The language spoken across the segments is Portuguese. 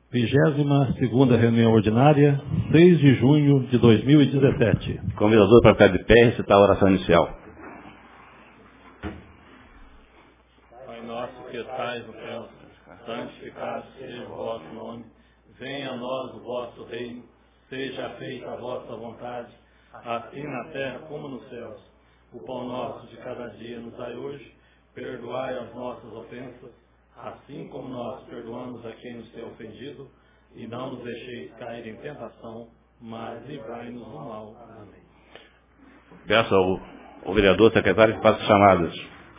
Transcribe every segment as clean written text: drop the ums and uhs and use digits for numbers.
22ª reunião ordinária, 6 de junho de 2017. Convidador para ficar de pé e recitar a oração inicial. Pai nosso que estais no céu, santificado seja o vosso nome, venha a nós o vosso reino, seja feita a vossa vontade, assim na terra como nos céus. O pão nosso de cada dia nos dai hoje, perdoai as nossas ofensas, assim como nós perdoamos a quem nos tem ofendido, e não nos deixeis cair em tentação, mas livrai-nos do mal. Amém. Peço ao vereador secretário que faça chamadas.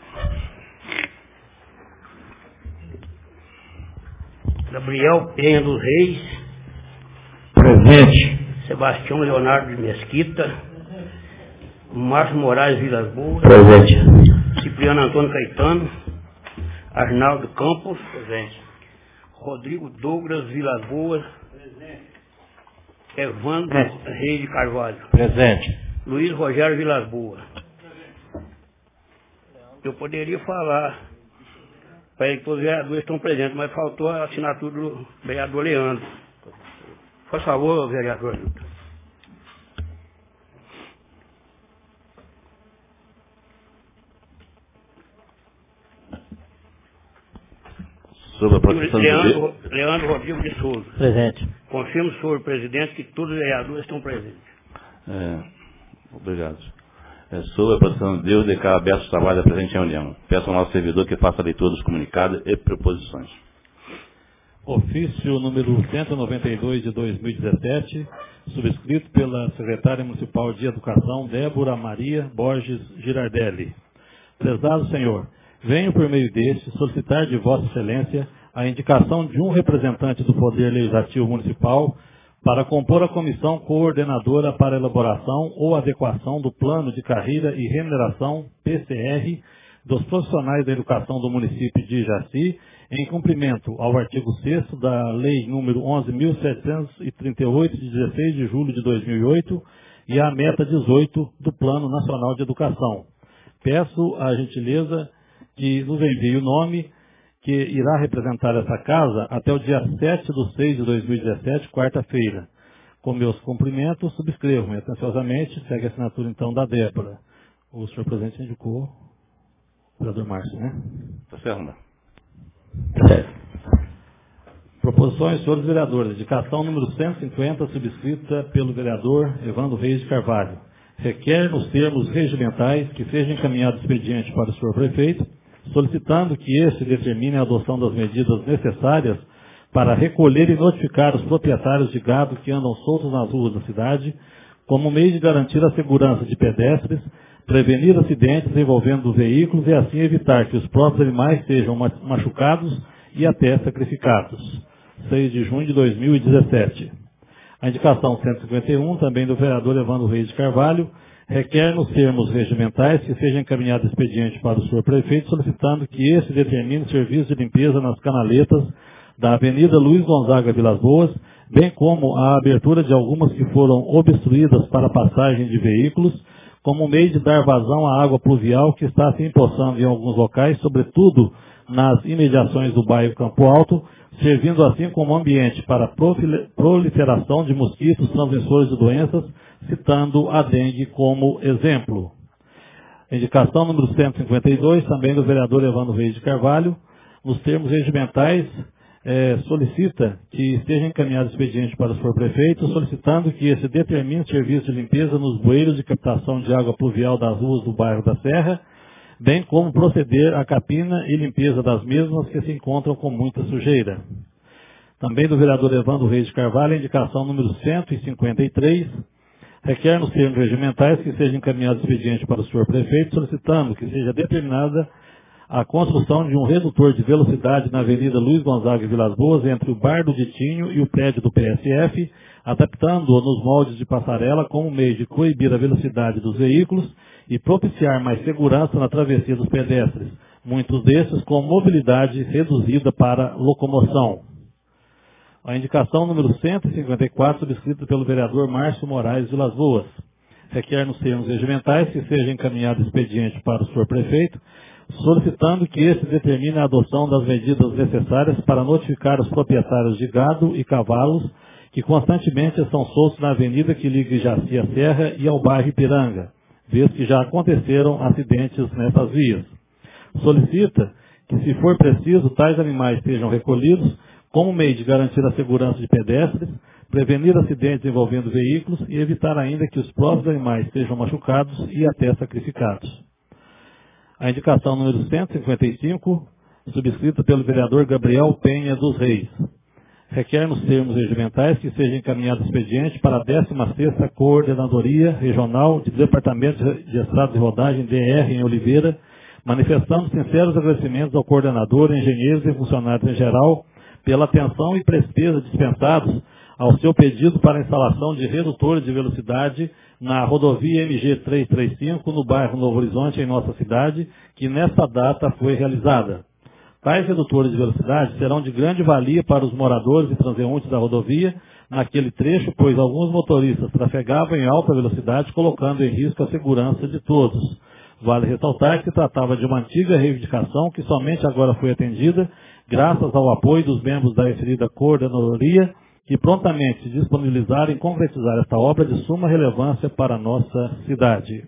Gabriel Penha dos Reis. Presente. Sebastião Leonardo de Mesquita. Márcio Moraes Vilas Boas. Presente. Cipriano Antônio Caetano. Arnaldo Campos. Presente. Rodrigo Douglas Vilas Boas. Presente. Evandro Reis de Carvalho. Presente. Luiz Rogério Vilas Boas. Eu poderia falar para ele que todos os vereadores estão presentes, mas faltou a assinatura do vereador Leandro. Por favor, vereador. Sobre a proteção Leandro Rodrigo de Souza. Presente. Confirmo, senhor presidente, que todos os vereadores estão presentes. Obrigado. Sobre a proteção de Deus, declaro aberto o trabalho da presente reunião. Peço ao nosso servidor que faça a leitura dos comunicados e proposições. Ofício número 192 de 2017, subscrito pela secretária municipal de Educação, Débora Maria Borges Girardelli. Prezado senhor, venho por meio deste solicitar de Vossa Excelência a indicação de um representante do Poder Legislativo Municipal para compor a comissão coordenadora para elaboração ou adequação do plano de carreira e remuneração, PCR, dos profissionais da educação do município de Jaci, em cumprimento ao artigo 6º da Lei número 11.738, de 16 de julho de 2008, e a meta 18 do Plano Nacional de Educação. Peço a gentileza que nos envie o nome que irá representar essa casa até o dia 7/6/2017, quarta-feira. Com meus cumprimentos, subscrevo atenciosamente, segue a assinatura então da Débora. O senhor presidente indicou o vereador Márcio, né? Está certo, não? Certo. Proposições, senhores vereadores. Indicação número 150, subscrita pelo vereador Evandro Reis de Carvalho. Requer, nos termos regimentais, que seja encaminhado expediente para o senhor prefeito, solicitando que este determine a adoção das medidas necessárias para recolher e notificar os proprietários de gado que andam soltos nas ruas da cidade, como meio de garantir a segurança de pedestres, prevenir acidentes envolvendo veículos e assim evitar que os próprios animais sejam machucados e até sacrificados. 6 de junho de 2017. A indicação 151, também do vereador Evandro Reis de Carvalho, requer nos termos regimentais que seja encaminhado expediente para o senhor prefeito, solicitando que este determine serviço de limpeza nas canaletas da Avenida Luiz Gonzaga Vilas Boas, bem como a abertura de algumas que foram obstruídas para passagem de veículos, como meio de dar vazão à água pluvial que está se empoçando em alguns locais, sobretudo nas imediações do bairro Campo Alto, servindo assim como ambiente para a proliferação de mosquitos transmissores de doenças, citando a dengue como exemplo. Indicação número 152, também do vereador Evandro Reis de Carvalho, nos termos regimentais, solicita que esteja encaminhado expediente para o senhor prefeito, solicitando que esse determine serviço de limpeza nos bueiros de captação de água pluvial das ruas do bairro da Serra, bem como proceder à capina e limpeza das mesmas que se encontram com muita sujeira. Também do vereador Evandro Reis de Carvalho, indicação número 153, requer nos termos regimentais que seja encaminhado expediente para o senhor prefeito, solicitando que seja determinada a construção de um redutor de velocidade na Avenida Luiz Gonzaga e Vilas Boas, entre o Bar do Ditinho e o prédio do PSF, adaptando-o nos moldes de passarela como meio de coibir a velocidade dos veículos e propiciar mais segurança na travessia dos pedestres, muitos desses com mobilidade reduzida para locomoção. A indicação número 154, subscrita pelo vereador Márcio Moraes Vilas Boas, requer nos termos regimentais que seja encaminhado expediente para o senhor prefeito, solicitando que este determine a adoção das medidas necessárias para notificar os proprietários de gado e cavalos que constantemente estão soltos na avenida que liga Jaci à Serra e ao bairro Ipiranga, vez que já aconteceram acidentes nessas vias. Solicita que, se for preciso, tais animais sejam recolhidos como meio de garantir a segurança de pedestres, prevenir acidentes envolvendo veículos e evitar ainda que os próprios animais sejam machucados e até sacrificados. A indicação número 155, subscrita pelo vereador Gabriel Penha dos Reis, requer nos termos regimentais que seja encaminhado expediente para a 16ª Coordenadoria Regional de Departamento de Estradas de Rodagem, DR, em Oliveira, manifestando sinceros agradecimentos ao coordenador, engenheiros e funcionários em geral pela atenção e presteza dispensados ao seu pedido para a instalação de redutores de velocidade na rodovia MG 335, no bairro Novo Horizonte, em nossa cidade, que nesta data foi realizada. Tais redutores de velocidade serão de grande valia para os moradores e transeuntes da rodovia naquele trecho, pois alguns motoristas trafegavam em alta velocidade, colocando em risco a segurança de todos. Vale ressaltar que se tratava de uma antiga reivindicação que somente agora foi atendida, graças ao apoio dos membros da referida coordenadoria, que prontamente se disponibilizaram em concretizar esta obra de suma relevância para a nossa cidade.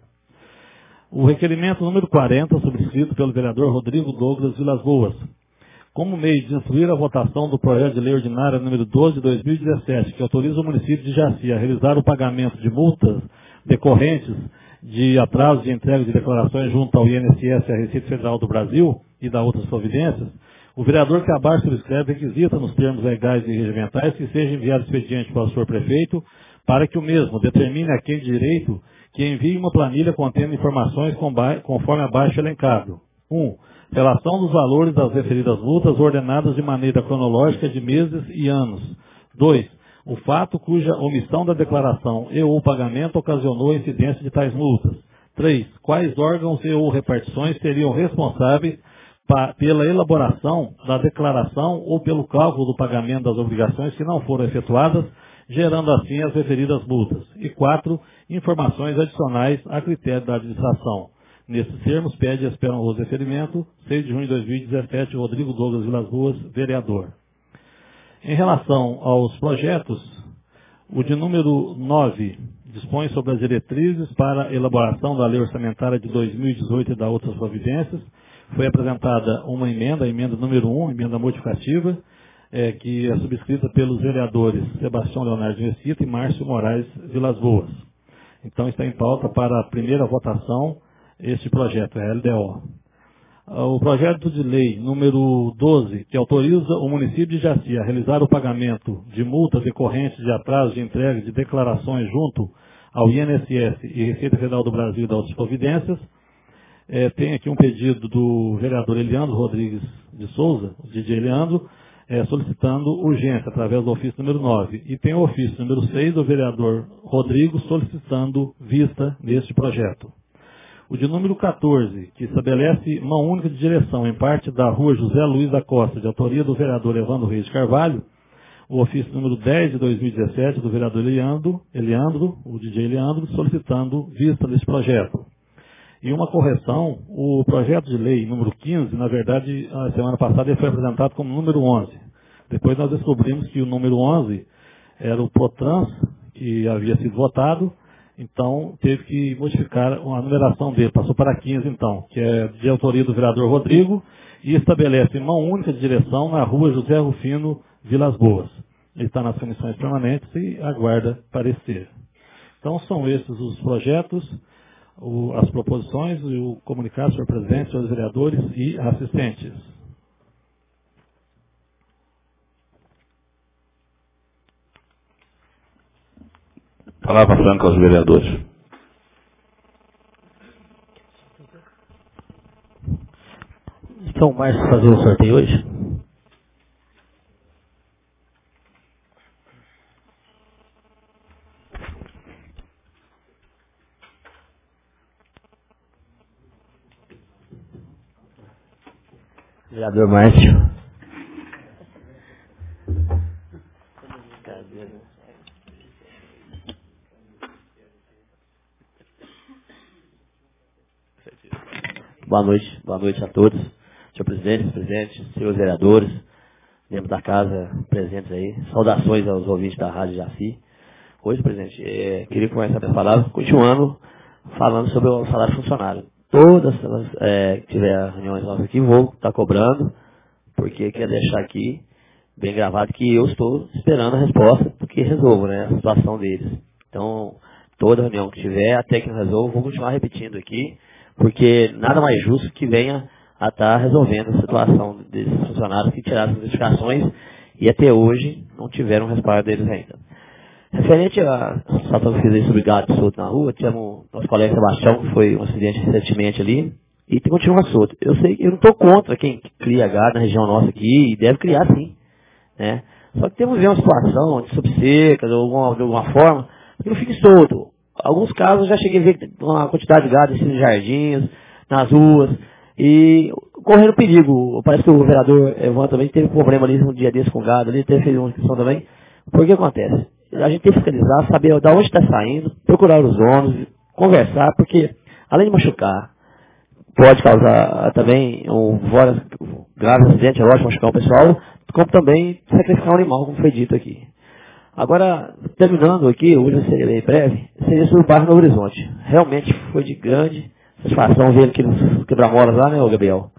O requerimento número 40, subscrito pelo vereador Rodrigo Douglas Vilas Boas, como meio de instruir a votação do projeto de lei ordinária número 12 de 2017, que autoriza o município de Jaci a realizar o pagamento de multas decorrentes de atraso de entrega de declarações junto ao INSS e à Receita Federal do Brasil e da outras providências, o vereador que abaixo subscreve requisita nos termos legais e regimentais que seja enviado expediente para o senhor prefeito para que o mesmo determine a quem de direito que envie uma planilha contendo informações conforme abaixo elencado. 1. Relação dos valores das referidas multas ordenadas de maneira cronológica de meses e anos. 2. O fato cuja omissão da declaração e ou pagamento ocasionou a incidência de tais multas. 3. Quais órgãos e ou repartições seriam responsáveis pela elaboração da declaração ou pelo cálculo do pagamento das obrigações que não foram efetuadas, gerando assim as referidas multas. E 4. Informações adicionais a critério da administração. Nesses termos, pede e espera um referimento, 6 de junho de 2017, Rodrigo Douglas Vilas Boas, vereador. Em relação aos projetos, o de número 9 dispõe sobre as diretrizes para a elaboração da lei orçamentária de 2018 e da outras providências. Foi apresentada uma emenda, a emenda número 1, emenda modificativa, que é subscrita pelos vereadores Sebastião Leonardo Mesquita e Márcio Moraes Vilas Boas. Então está em pauta para a primeira votação este projeto, a LDO. O projeto de lei número 12, que autoriza o município de Jaci a realizar o pagamento de multas decorrentes de atraso de entrega de declarações junto ao INSS e Receita Federal do Brasil e das outras providências. Tem aqui um pedido do vereador Eliandro Rodrigues de Souza, o DJ Eliandro, solicitando urgência através do ofício número 9. E tem o ofício número 6 do vereador Rodrigo solicitando vista neste projeto. O de número 14, que estabelece mão única de direção em parte da rua José Luiz da Costa, de autoria do vereador Evandro Reis de Carvalho, o ofício número 10 de 2017 do vereador Eliandro, o DJ Eliandro, solicitando vista desse projeto. E uma correção, o projeto de lei número 15, na verdade, a semana passada ele foi apresentado como número 11. Depois nós descobrimos que o número 11 era o PROTRANS, que havia sido votado, então teve que modificar a numeração dele, passou para 15 então, que é de autoria do vereador Rodrigo, e estabelece mão única de direção na rua José Rufino Vilas Boas. Ele está nas comissões permanentes e aguarda parecer. Então são esses os projetos, as proposições e o comunicado, senhor presidente, senhores vereadores e assistentes. Palavra franca aos vereadores. Então, o Márcio fazer o sorteio hoje? Vereador Márcio. Boa noite a todos. Senhor presidente, senhores vereadores, membros da casa presentes aí. Saudações aos ouvintes da Rádio Jaci. Hoje, presidente, queria começar a minha palavra continuando falando sobre o salário funcionário. Todas que tiver reuniões nossas aqui, vou estar cobrando, porque quer deixar aqui bem gravado que eu estou esperando a resposta, porque resolvo, né, a situação deles. Então, toda reunião que tiver, até que não resolva, vou continuar repetindo aqui, porque nada mais justo que venha a estar resolvendo a situação desses funcionários que tiraram as notificações e até hoje não tiveram respaldo deles ainda. Referente à situação que eu fiz aí sobre gado solto na rua, tínhamos nosso colega Sebastião, que foi um acidente recentemente ali, e continua solto. Eu sei que eu não estou contra quem cria gado na região nossa aqui, e deve criar sim, né? Só que temos uma situação de subseca, de alguma forma, que não fique solto. Alguns casos eu já cheguei a ver uma quantidade de gado em jardins, nas ruas, e correndo perigo. Parece que o vereador Evan também teve um problema ali um dia desse com gado, ali fez uma inscrição também. Por que acontece? A gente tem que fiscalizar, saber de onde está saindo, procurar os donos, conversar, porque além de machucar, pode causar também vários graves acidentes, é lógico, machucar o pessoal, como também sacrificar um animal, como foi dito aqui. Agora, terminando aqui, hoje eu serei breve, seria sobre o bairro Novo Horizonte. Realmente foi de grande satisfação ver aqueles quebra-molas lá, né, Gabriel?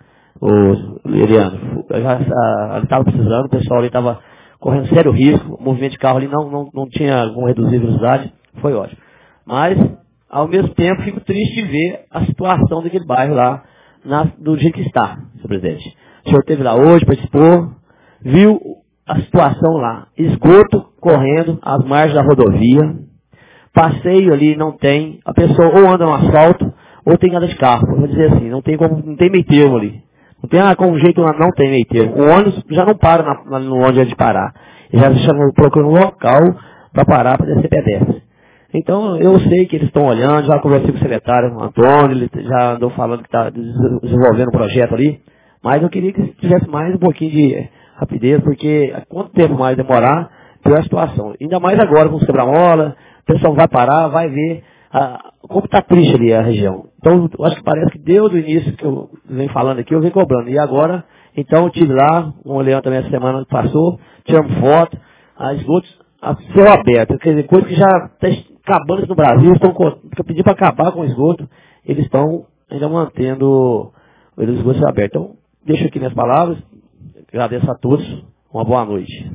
O Eliano. Ali estava precisando, o pessoal ali estava correndo sério risco, o movimento de carro ali não tinha como reduzir a velocidade, foi ótimo. Mas, ao mesmo tempo, fico triste de ver a situação daquele bairro lá, do jeito que está, senhor presidente. O senhor esteve lá hoje, participou, viu a situação lá, esgoto correndo às margens da rodovia, passeio ali não tem, a pessoa ou anda no asfalto, ou tem nada de carro, vou dizer assim, não tem meio termo ali. Não tem como jeito lá, não tem meio termo. O ônibus já não para no onde é de parar. Ele já procura um local para parar, para descer pedestre. Então, eu sei que eles estão olhando, já conversei com o secretário Antônio, ele já andou falando que está desenvolvendo um projeto ali, mas eu queria que tivesse mais um pouquinho de rapidez, porque quanto tempo mais demorar, pior a situação. Ainda mais agora com os quebra-mola, o pessoal vai parar, vai ver como está triste ali a região. Então, eu acho que parece que desde o início que eu venho falando aqui, eu venho cobrando. E agora, então, eu estive lá, um leão também essa semana que passou, tiramos foto, a esgotos a céu aberto, quer dizer, coisa que já está acabando no Brasil, eu pedi para acabar com o esgoto, eles estão ainda mantendo o esgoto aberto. Então, deixo aqui minhas palavras, agradeço a todos, uma boa noite.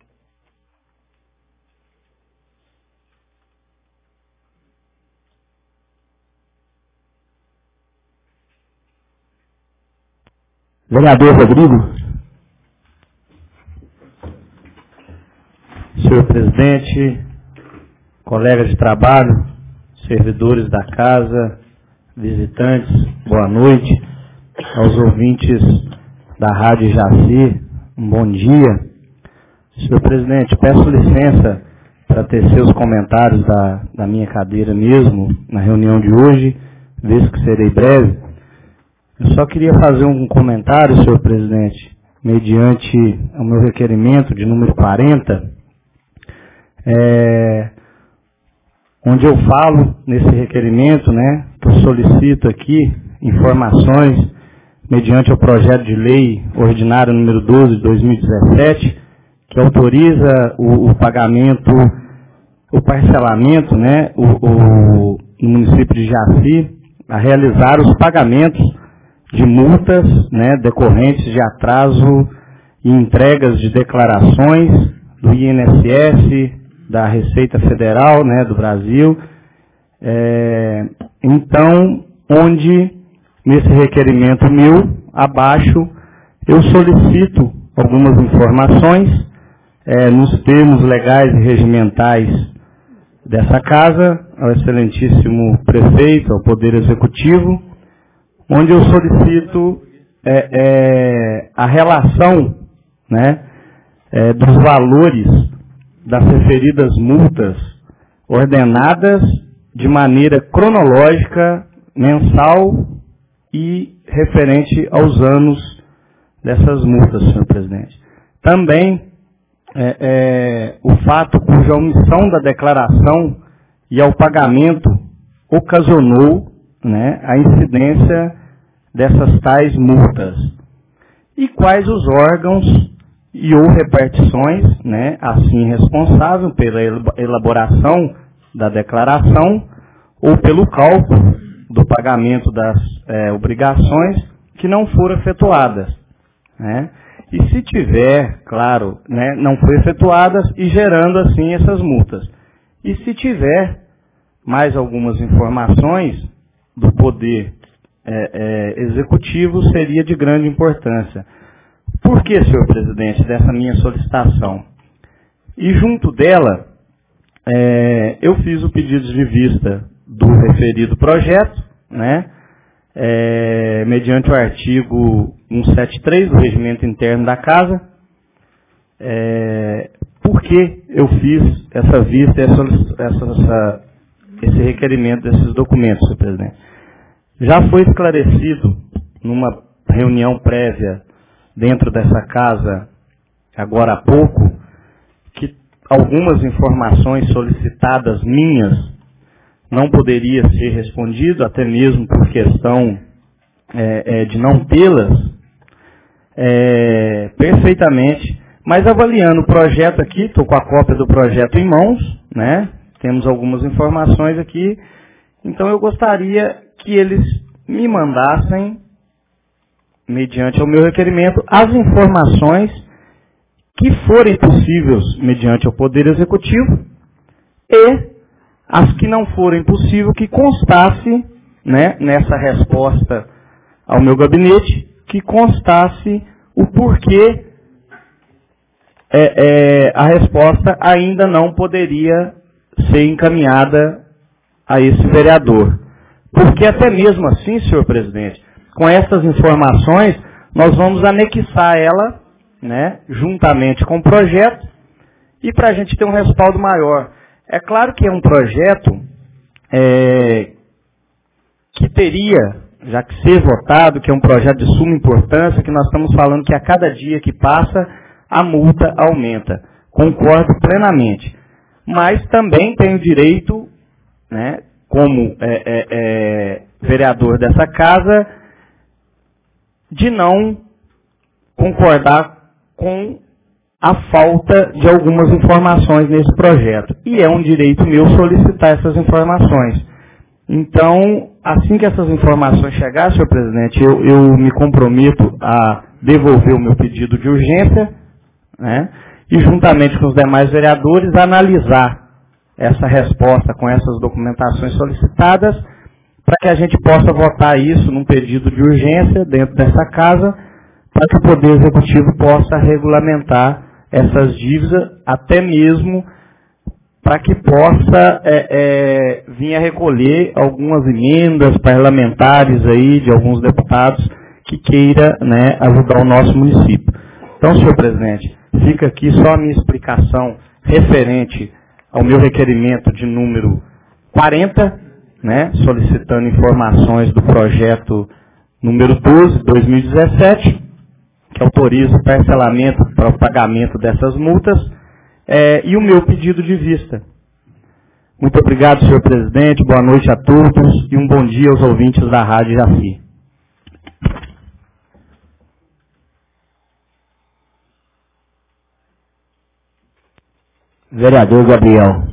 Vereador Rodrigo. Senhor presidente, colegas de trabalho, servidores da casa, visitantes, boa noite. Aos ouvintes da Rádio Jaci, um bom dia. Senhor presidente, peço licença para tecer os comentários da minha cadeira mesmo, na reunião de hoje, visto que serei breve. Eu só queria fazer um comentário, senhor presidente, mediante o meu requerimento de número 40, onde eu falo nesse requerimento, né, que eu solicito aqui informações mediante o projeto de lei ordinário número 12 de 2017, que autoriza o pagamento, o parcelamento, né, no município de Jaci, a realizar os pagamentos de multas, né, decorrentes de atraso e entregas de declarações do INSS, da Receita Federal, né, do Brasil. Então, onde, nesse requerimento meu, abaixo, eu solicito algumas informações, nos termos legais e regimentais dessa casa, ao excelentíssimo prefeito, ao Poder Executivo, onde eu solicito a relação, né, dos valores das referidas multas ordenadas de maneira cronológica, mensal e referente aos anos dessas multas, senhor presidente. Também o fato cuja omissão da declaração e ao pagamento ocasionou, né, a incidência dessas tais multas? E quais os órgãos e ou repartições, né, assim responsável pela elaboração da declaração ou pelo cálculo do pagamento das obrigações que não foram efetuadas, né? E se tiver, claro, né, não foram efetuadas e gerando assim essas multas. E se tiver mais algumas informações do Poder Executivo, seria de grande importância. Por que, senhor presidente, dessa minha solicitação? E junto dela, eu fiz o pedido de vista do referido projeto, né, mediante o artigo 173 do Regimento Interno da Casa. Por que eu fiz essa vista e esse requerimento desses documentos, senhor presidente? Já foi esclarecido numa reunião prévia dentro dessa casa, agora há pouco, que algumas informações solicitadas minhas não poderia ser respondido, até mesmo por questão de não tê-las perfeitamente. Mas avaliando o projeto aqui, estou com a cópia do projeto em mãos, né? Temos algumas informações aqui, então eu gostaria que eles me mandassem, mediante o meu requerimento, as informações que forem possíveis mediante o Poder Executivo e as que não forem possíveis que constasse, né, nessa resposta ao meu gabinete, que constasse o porquê a resposta ainda não poderia ser encaminhada a esse vereador. Porque até mesmo assim, senhor presidente, com essas informações, nós vamos anexar ela, né, juntamente com o projeto, e para a gente ter um respaldo maior. É claro que é um projeto que teria, já que ser votado, que é um projeto de suma importância, que nós estamos falando que a cada dia que passa, a multa aumenta. Concordo plenamente. Mas também tenho direito, né, como vereador dessa casa, de não concordar com a falta de algumas informações nesse projeto. E é um direito meu solicitar essas informações. Então, assim que essas informações chegarem, senhor presidente, eu me comprometo a devolver o meu pedido de urgência, né, e juntamente com os demais vereadores, analisar essa resposta com essas documentações solicitadas, para que a gente possa votar isso num pedido de urgência dentro dessa casa, para que o Poder Executivo possa regulamentar essas dívidas, até mesmo para que possa vir a recolher algumas emendas parlamentares aí de alguns deputados que queira, né, ajudar o nosso município. Então, senhor presidente, fica aqui só a minha explicação referente ao meu requerimento de número 40, né, solicitando informações do projeto número 12, 2017, que autoriza o parcelamento para o pagamento dessas multas, e o meu pedido de vista. Muito obrigado, senhor presidente, boa noite a todos e um bom dia aos ouvintes da Rádio Jaci. Vereador Gabriel.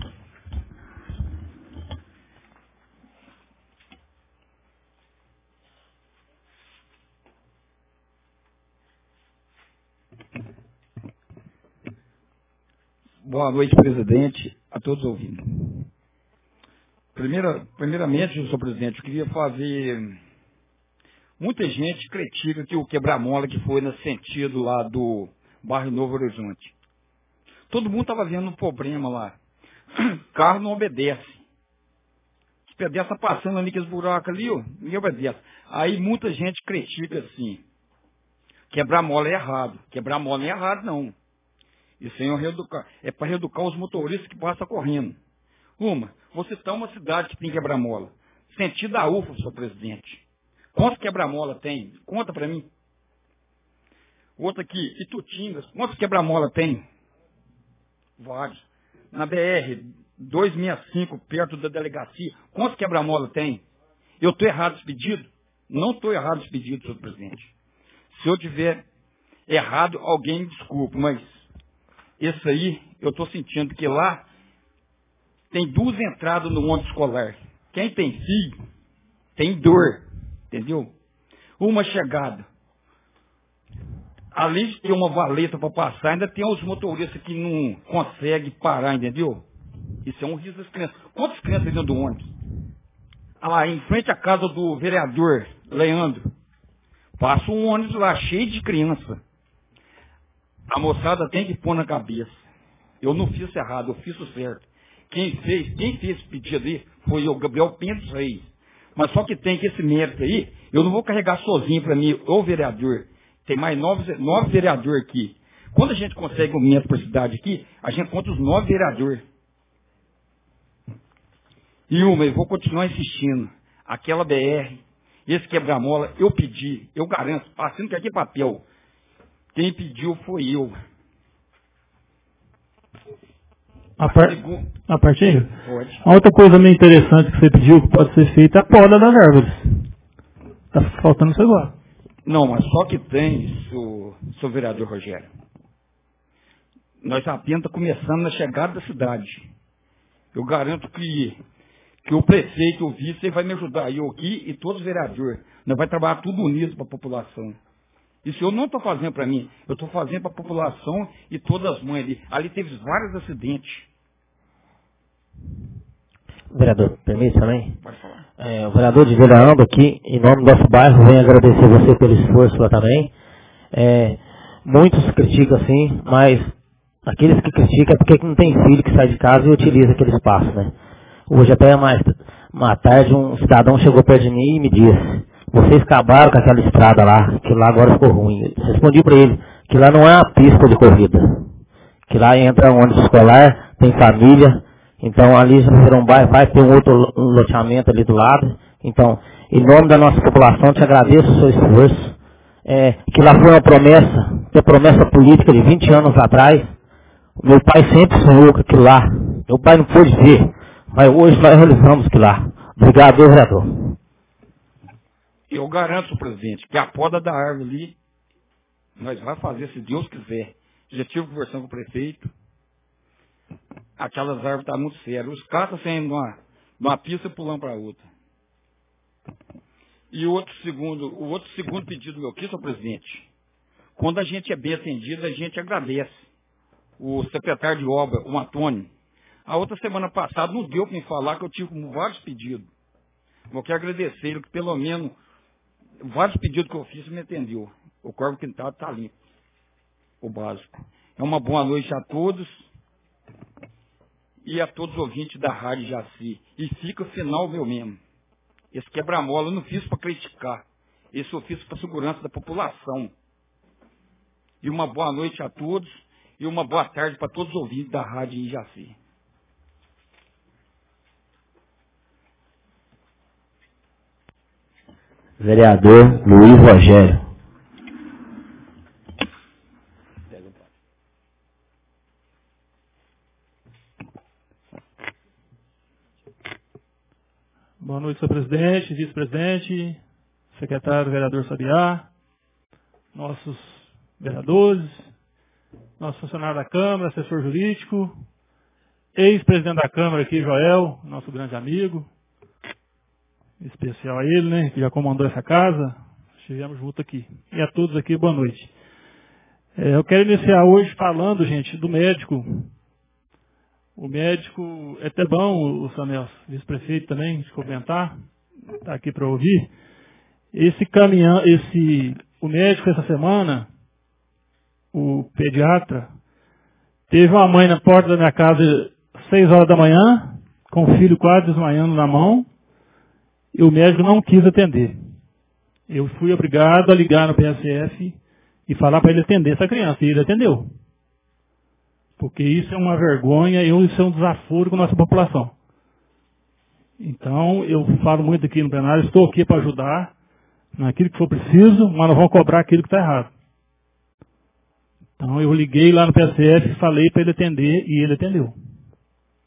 Boa noite, presidente, a todos ouvindo. Primeiramente, senhor presidente, eu queria fazer... Muita gente critica que o quebra-mola que foi no sentido lá do bairro Novo Horizonte. Todo mundo estava vendo um problema lá. Carro não obedece. Os pedestres passando ali, aqueles buracos ali, ó, não obedece. Aí muita gente critica assim. Quebra-mola é errado. Quebra-mola não é errado, não. Isso é para reeducar os motoristas que passam correndo. Você está uma cidade que tem quebra-mola. Sentido da UFA, senhor presidente. Quantos quebra-mola tem? Conta para mim. Outra aqui, Itutingas. Quantos quebra-mola tem? Vários. Na BR 265, perto da delegacia. Quantos quebra-mola tem? Eu estou errado esse pedido? Não estou errado nos pedidos, senhor presidente. Se eu tiver errado, alguém me desculpe, mas esse aí, eu estou sentindo que lá tem 2 entradas no ônibus escolar. Quem tem filho, tem dor, entendeu? Uma chegada. Além de ter uma valeta para passar, ainda tem os motoristas que não conseguem parar, entendeu? Isso é um risco das crianças. Quantas crianças dentro do ônibus? Lá, em frente à casa do vereador Leandro, passa um ônibus lá cheio de criança. A moçada tem que pôr na cabeça. Eu não fiz errado, eu fiz o certo. Quem fez esse pedido aí foi o Gabriel Pintos Reis. Mas só que tem que esse mérito aí, eu não vou carregar sozinho para mim, o vereador. Tem mais 9 vereadores aqui. Quando a gente consegue um mérito para a cidade aqui, a gente conta os 9 vereadores. E eu vou continuar insistindo. Aquela BR, esse quebra-mola, eu pedi, eu garanto, passando que aqui papel. Quem pediu foi eu. A partir? Pode. A outra coisa meio interessante que você pediu que pode ser feita é a poda das árvores. Está faltando isso agora. Não, mas só que tem, seu vereador Rogério. Nós apenas estamos começando na chegada da cidade. Eu garanto que o prefeito, o vice, vai me ajudar. Eu aqui e todos os vereadores. Nós vamos trabalhar tudo unido para a população. Isso eu não estou fazendo para mim. Eu estou fazendo para a população e todas as mães ali. Ali teve vários acidentes. Vereador, permite também? Pode falar. O vereador de Vila aqui, em nome do nosso bairro, venho agradecer você pelo esforço lá também. Muitos criticam assim, mas aqueles que criticam é porque não tem filho que sai de casa e utiliza aquele espaço, né? Hoje até mais tarde um cidadão chegou perto de mim e me disse: vocês acabaram com aquela estrada lá, que lá agora ficou ruim. Eu respondi para ele que lá não é uma pista de corrida, que lá entra um ônibus escolar, tem família. Então ali já virou um bairro, vai ter um outro loteamento ali do lado. Então, em nome da nossa população, te agradeço o seu esforço. Que lá foi uma promessa política de 20 anos atrás. Meu pai sempre sonhou com aquilo lá. Meu pai não pôde ver, mas hoje nós realizamos aquilo lá. Obrigado, vereador. Eu garanto, presidente, que a poda da árvore ali, nós vamos fazer se Deus quiser. Já tive conversando com o prefeito. Aquelas árvores estão muito sérias. Os carros estão saindo de uma pista e pulando para outra. E o outro segundo pedido meu aqui, senhor presidente, quando a gente é bem atendido, a gente agradece. O secretário de obra, o Antônio, a outra semana passada não deu para me falar que eu tive vários pedidos. Eu quero agradecer ele que pelo menos vários pedidos que eu fiz me atendeu. O corpo quintal está limpo. O básico. Uma boa noite a todos. E a todos os ouvintes da Rádio Jaci. E fica o final meu mesmo. Esse quebra-mola eu não fiz para criticar. Esse eu fiz para a segurança da população. E uma boa noite a todos. E uma boa tarde para todos os ouvintes da Rádio Jaci. Vereador Luiz Rogério. Boa noite, senhor presidente, vice-presidente, secretário, vereador Sabiá, nossos vereadores, nosso funcionário da Câmara, assessor jurídico, ex-presidente da Câmara aqui, Joel, nosso grande amigo, especial a ele, né, que já comandou essa casa, estivemos juntos aqui. E a todos aqui, boa noite. Eu quero iniciar hoje falando, gente, do médico. O médico, é até bom, o Samuel, vice-prefeito também, se comentar, está aqui para ouvir. O médico essa semana, o pediatra, teve uma mãe na porta da minha casa às 6 horas da manhã, com o filho quase desmaiando na mão, e o médico não quis atender. Eu fui obrigado a ligar no PSF e falar para ele atender essa criança, e ele atendeu. Porque isso é uma vergonha e isso é um desaforo com a nossa população. Então, eu falo muito aqui no plenário, estou aqui para ajudar naquilo que for preciso, mas não vão cobrar aquilo que está errado. Então, eu liguei lá no PSF e falei para ele atender e ele atendeu.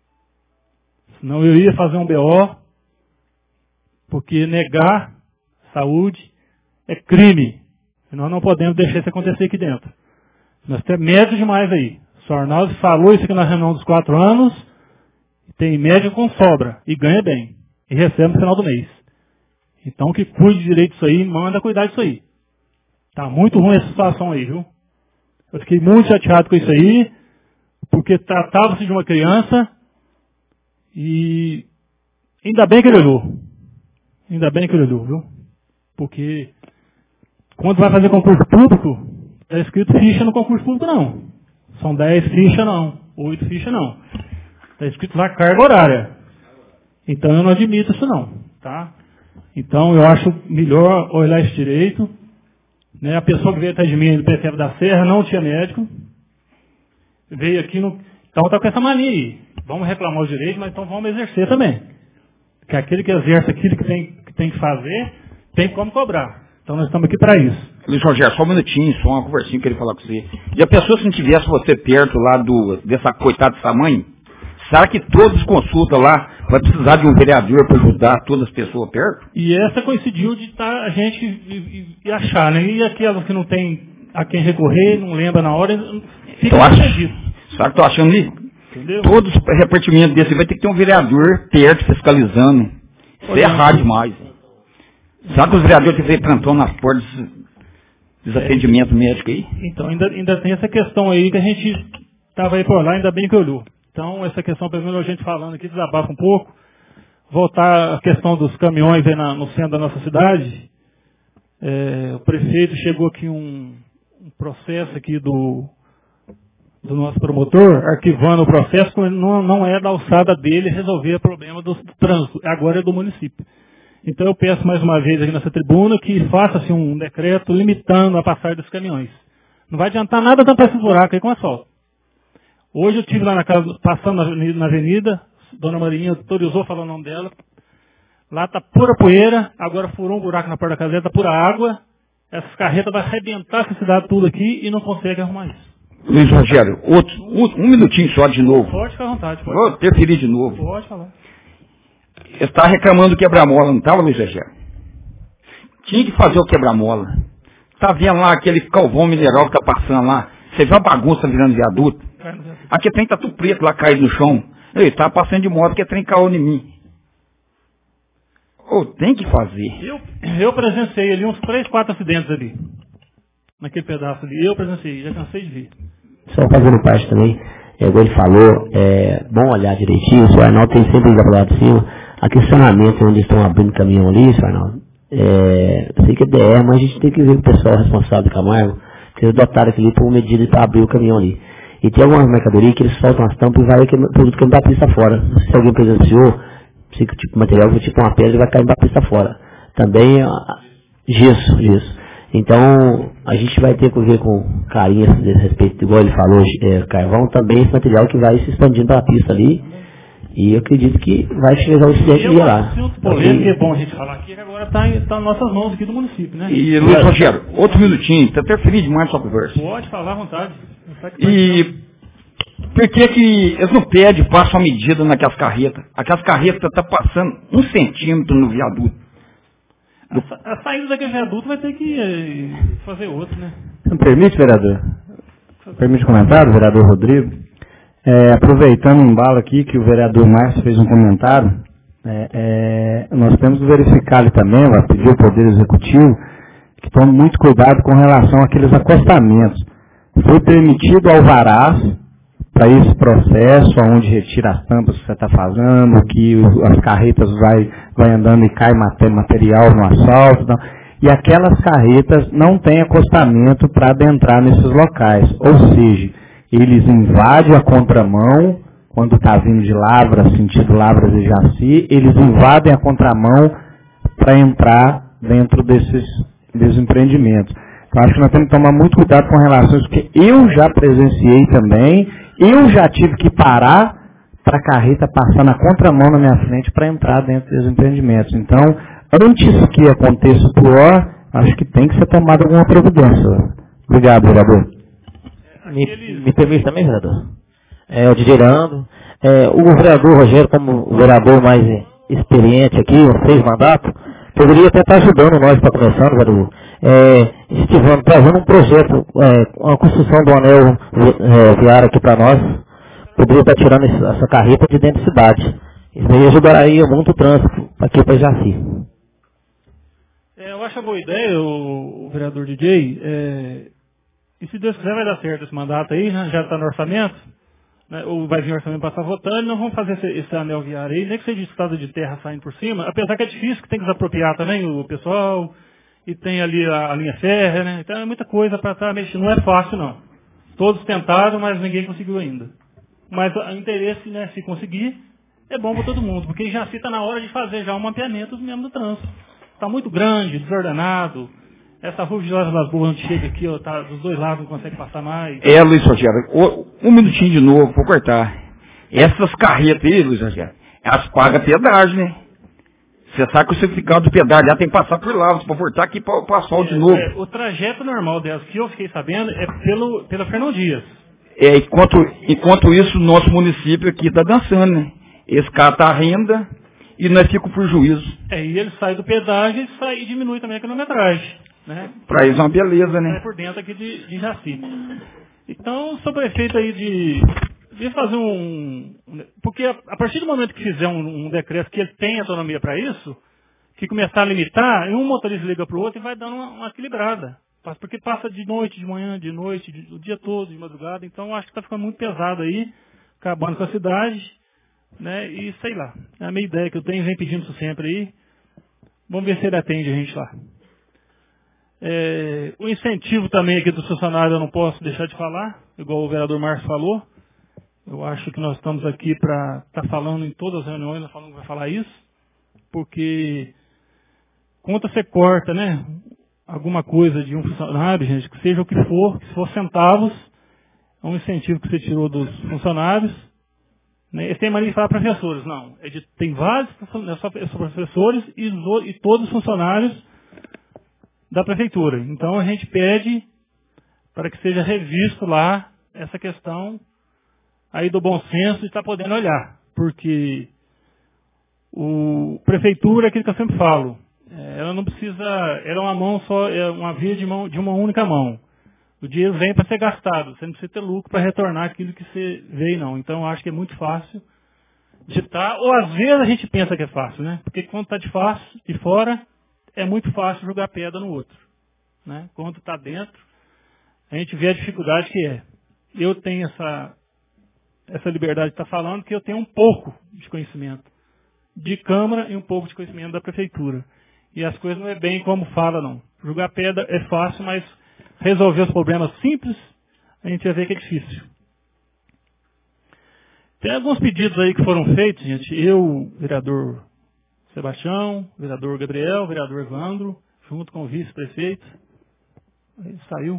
Senão eu ia fazer um BO, porque negar saúde, é crime. E nós não podemos deixar isso acontecer aqui dentro. Nós temos médico demais aí. O senhor Arnaldo falou isso aqui na reunião dos 4 anos, tem médico com sobra, e ganha bem, e recebe no final do mês. Então que cuide direito disso aí, manda cuidar disso aí. Tá muito ruim essa situação aí, viu? Eu fiquei muito chateado com isso aí, porque tratava-se de uma criança, e ainda bem que ele olhou. Ainda bem que ele olhou, viu? Porque quando vai fazer concurso público, está escrito ficha no concurso público não. São 10 fichas não, 8 fichas não. Está escrito lá carga horária. Então eu não admito isso não, tá? Então eu acho melhor olhar isso direito. Né? A pessoa que veio atrás de mim do prefeito da Serra não tinha médico. Veio aqui no... Então está com essa mania aí. Vamos reclamar os direitos, mas então vamos exercer também. Porque aquele que exerce aquilo que tem que fazer, tem como cobrar. Então nós estamos aqui para isso. Luiz Rogério, só um minutinho, só uma conversinha que eu queria falar com você. E a pessoa, se não tivesse você perto lá dessa coitada dessa mãe, será que todas as consultas lá vai precisar de um vereador para ajudar todas as pessoas perto? E essa coincidiu de a gente e achar, né? E aquelas que não tem a quem recorrer, não lembra na hora, fica perdido. Sabe o que eu tô achando ali? Entendeu? Todos os repartimentos desse vai ter que ter um vereador perto fiscalizando. Isso é errado demais. Sabe que os vereadores têm que ver plantão nas portas dos atendimentos médicos aí? Então, ainda tem essa questão aí que a gente estava aí por lá, ainda bem que olhou. Então, essa questão, pelo menos a gente falando aqui, desabafa um pouco. Voltar à questão dos caminhões aí no centro da nossa cidade. O prefeito chegou aqui um processo aqui do nosso promotor, arquivando o processo, porque não é da alçada dele resolver o problema do trânsito, agora é do município. Então eu peço mais uma vez aqui nessa tribuna que faça-se um decreto limitando a passagem dos caminhões. Não vai adiantar nada tampar esse buraco aí com asfalto. Hoje eu estive lá na casa, passando na avenida, Dona Marinha autorizou falar o nome dela. Lá está pura poeira, agora furou um buraco na porta da casa, está pura água. Essas carretas vão arrebentar essa cidade tudo aqui e não consegue arrumar isso. Luiz Rogério, um minutinho só de novo. Pode ficar à vontade. Vou interferir de novo. Pode falar. Você está reclamando do quebra-mola, não estava, Luiz Rogério? Tinha que fazer o quebra-mola. Está vendo lá aquele calvão mineral que está passando lá? Você viu a bagunça virando viaduto? Aqui trem está tudo preto lá caído no chão. Ele está passando de moto que trem caiu em mim. Tem que fazer. Eu presenciei ali uns 3, 4 acidentes ali. Naquele pedaço ali. Eu presenciei, já cansei de ver. Só fazendo parte também, igual ele falou, é bom olhar direitinho, o Arnaldo tem sempre ido para lá de cima, aquele estacionamento onde estão abrindo caminhão ali, Arnaldo, eu sei que é DR, mas a gente tem que ver o pessoal responsável do Camargo, que eles dotaram aquilo por medida para abrir o caminhão ali. E tem algumas mercadorias que eles soltam as tampas e vai produto que não dá pista fora. Se alguém presenciou, tipo material, tipo uma pedra, vai cair da pista fora. Também, gesso. Então, a gente vai ter que ver com carinho a respeito, igual ele falou, carvão, também esse material que vai se expandindo para a pista ali. E eu acredito que vai chegar o incidente ali lá. Que é bom a gente falar aqui, que agora está nas nossas mãos aqui do município, né? E, Luiz Rogério, outro minutinho, está interferindo demais na sua conversa. Pode falar à vontade. E por que eles não pedem, passam a medida naquelas carretas? Aquelas carretas estão passando 1 centímetro no viaduto. A saída daquele viaduto vai ter que fazer outro, né? Me permite, vereador? Permite comentário, vereador Rodrigo? Aproveitando o embalo aqui que o vereador Márcio fez um comentário, nós temos que verificar ali também, vai pedir ao Poder Executivo, que tome muito cuidado com relação àqueles acostamentos. Foi permitido alvarás para esse processo, onde retira as tampas que você está fazendo, que as carretas vai andando e cai material no asfalto. Então, e aquelas carretas não têm acostamento para adentrar nesses locais. Ou seja, eles invadem a contramão, quando está vindo de Lavras, sentido Lavras e Jaci, eles invadem a contramão para entrar dentro desses empreendimentos. Então, acho que nós temos que tomar muito cuidado com relação a isso, porque eu já presenciei também, eu já tive que parar para a carreta passar na contramão na minha frente para entrar dentro dos empreendimentos. Então, antes que aconteça o pior, acho que tem que ser tomada alguma providência. Obrigado, vereador. Me permite também, vereador? O DJ Leandro. O vereador Rogério, como o vereador mais experiente aqui, uns 6 mandatos, poderia até estar ajudando nós para começar, vereador. Estivando, trazendo um projeto, uma construção do anel viário aqui para nós, poderia estar tirando essa carreta de dentro da cidade. Isso aí ajudaria muito o trânsito aqui para Jaci. Eu acho uma boa ideia, o vereador DJ. E se Deus quiser vai dar certo esse mandato aí, né? Já está no orçamento, né? Ou vai vir o orçamento para estar votando, e nós vamos fazer esse anel viário aí, nem que seja estrada de terra saindo por cima, apesar que é difícil, que tem que desapropriar também o pessoal, e tem ali a linha férrea, né? Então é muita coisa para estar mexendo, não é fácil não. Todos tentaram, mas ninguém conseguiu ainda. Mas o interesse, né, se conseguir, é bom para todo mundo, porque já está na hora de fazer já um mapeamento mesmo do trânsito. Está muito grande, desordenado. Essa rua de Las Boas, onde chega aqui, ó, tá, dos dois lados não consegue passar mais. Luiz Rogério, um minutinho de novo, vou cortar. Essas carretas aí, Luiz Rogério, elas pagam pedágio, né? Você sabe que você ficar do pedágio já tem que passar por lá, para voltar aqui para o asfalto de novo. O trajeto normal delas, que eu fiquei sabendo, é pela Fernão Dias. Enquanto isso, o nosso município aqui está dançando, né? Esse cara está à renda e nós ficamos por juízo. E ele sai do pedágio e diminui também a quilometragem. Né? Para eles é uma beleza, né? Por dentro aqui de Jaci. Então, sou prefeito aí de fazer porque a partir do momento que fizer um decreto que ele tem autonomia para isso, que começar a limitar, um motorista liga para o outro e vai dando uma equilibrada. Porque passa de noite, de manhã, de noite, o dia todo, de madrugada. Então, acho que está ficando muito pesado aí, acabando com a cidade, né? E sei lá, é a minha ideia que eu tenho, vem pedindo isso sempre aí. Vamos ver se ele atende a gente lá. O incentivo também aqui dos funcionários eu não posso deixar de falar, igual o vereador Márcio falou. Eu acho que nós estamos aqui para estar falando em todas as reuniões, nós falamos que vai falar isso, porque quando você corta, né, alguma coisa de um funcionário, gente, que seja o que for centavos, é um incentivo que você tirou dos funcionários. Né? Eles têm mania de falar professores, não. Tem vários professores e todos os funcionários da prefeitura. Então a gente pede para que seja revisto lá essa questão aí do bom senso de estar podendo olhar. Porque prefeitura é aquilo que eu sempre falo. Ela não precisa, ela é uma mão só, é uma via de uma única mão. O dinheiro vem para ser gastado, você não precisa ter lucro para retornar aquilo que você veio, não. Então eu acho que é muito fácil digitar, ou às vezes a gente pensa que é fácil, né? Porque quando está de fora, é muito fácil jogar pedra no outro. Né? Quando está dentro, a gente vê a dificuldade que é. Eu tenho essa liberdade de estar falando, que eu tenho um pouco de conhecimento de Câmara e um pouco de conhecimento da Prefeitura. E as coisas não é bem como fala, não. Jogar pedra é fácil, mas resolver os problemas simples, a gente vai ver que é difícil. Tem alguns pedidos aí que foram feitos, gente. Eu, vereador Sebastião, vereador Gabriel, vereador Evandro, junto com o vice-prefeito, ele saiu.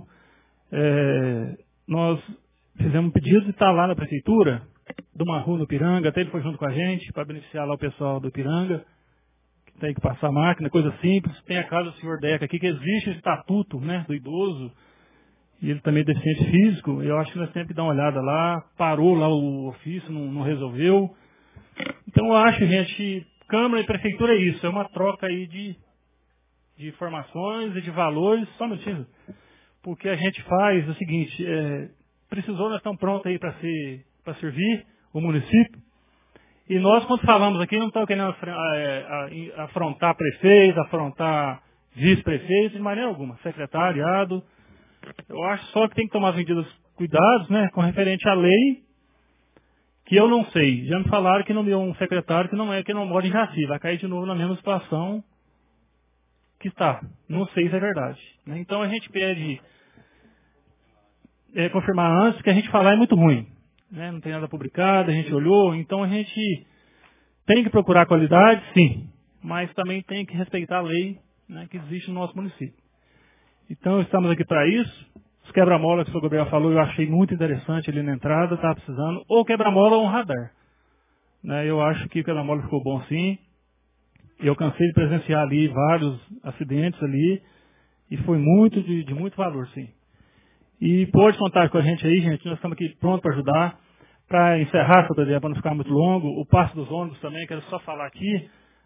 Nós fizemos um pedido de estar lá na prefeitura, de uma rua no Ipiranga, até ele foi junto com a gente, para beneficiar lá o pessoal do Ipiranga, que tem que passar máquina, coisa simples. Tem a casa do senhor Deca aqui, que existe o estatuto, né, do idoso, e ele também é deficiente físico. Eu acho que nós temos que dar uma olhada lá, parou lá o ofício, não resolveu. Então eu acho, gente, Câmara e Prefeitura é isso, é uma troca aí de informações e de valores, só um minutinho. Porque a gente faz o seguinte, precisou, nós estamos prontos aí para servir o município. E nós, quando falamos aqui, não estamos querendo afrontar prefeito, afrontar vice-prefeito, de maneira alguma, secretariado. Eu acho só que tem que tomar as medidas, cuidados, né, com referente à lei, que eu não sei. Já me falaram que nomeou um secretário que não mora em Jaci, vai cair de novo na mesma situação que está. Não sei se é verdade. Né? Então a gente pede confirmar antes, que a gente falar é muito ruim. Né? Não tem nada publicado, a gente olhou, então a gente tem que procurar qualidade, sim, mas também tem que respeitar a lei, né, que existe no nosso município. Então estamos aqui para isso. Os quebra-mola que o senhor Gabriel falou, eu achei muito interessante ali na entrada, estava precisando, ou quebra-mola ou um radar. Né? Eu acho que o quebra-mola ficou bom sim. Eu cansei de presenciar ali vários acidentes ali, e foi muito de muito valor, sim. E pode contar com a gente aí, gente, nós estamos aqui prontos para ajudar. Para encerrar essa ideia, para não ficar muito longo, o passo dos ônibus também, quero só falar aqui,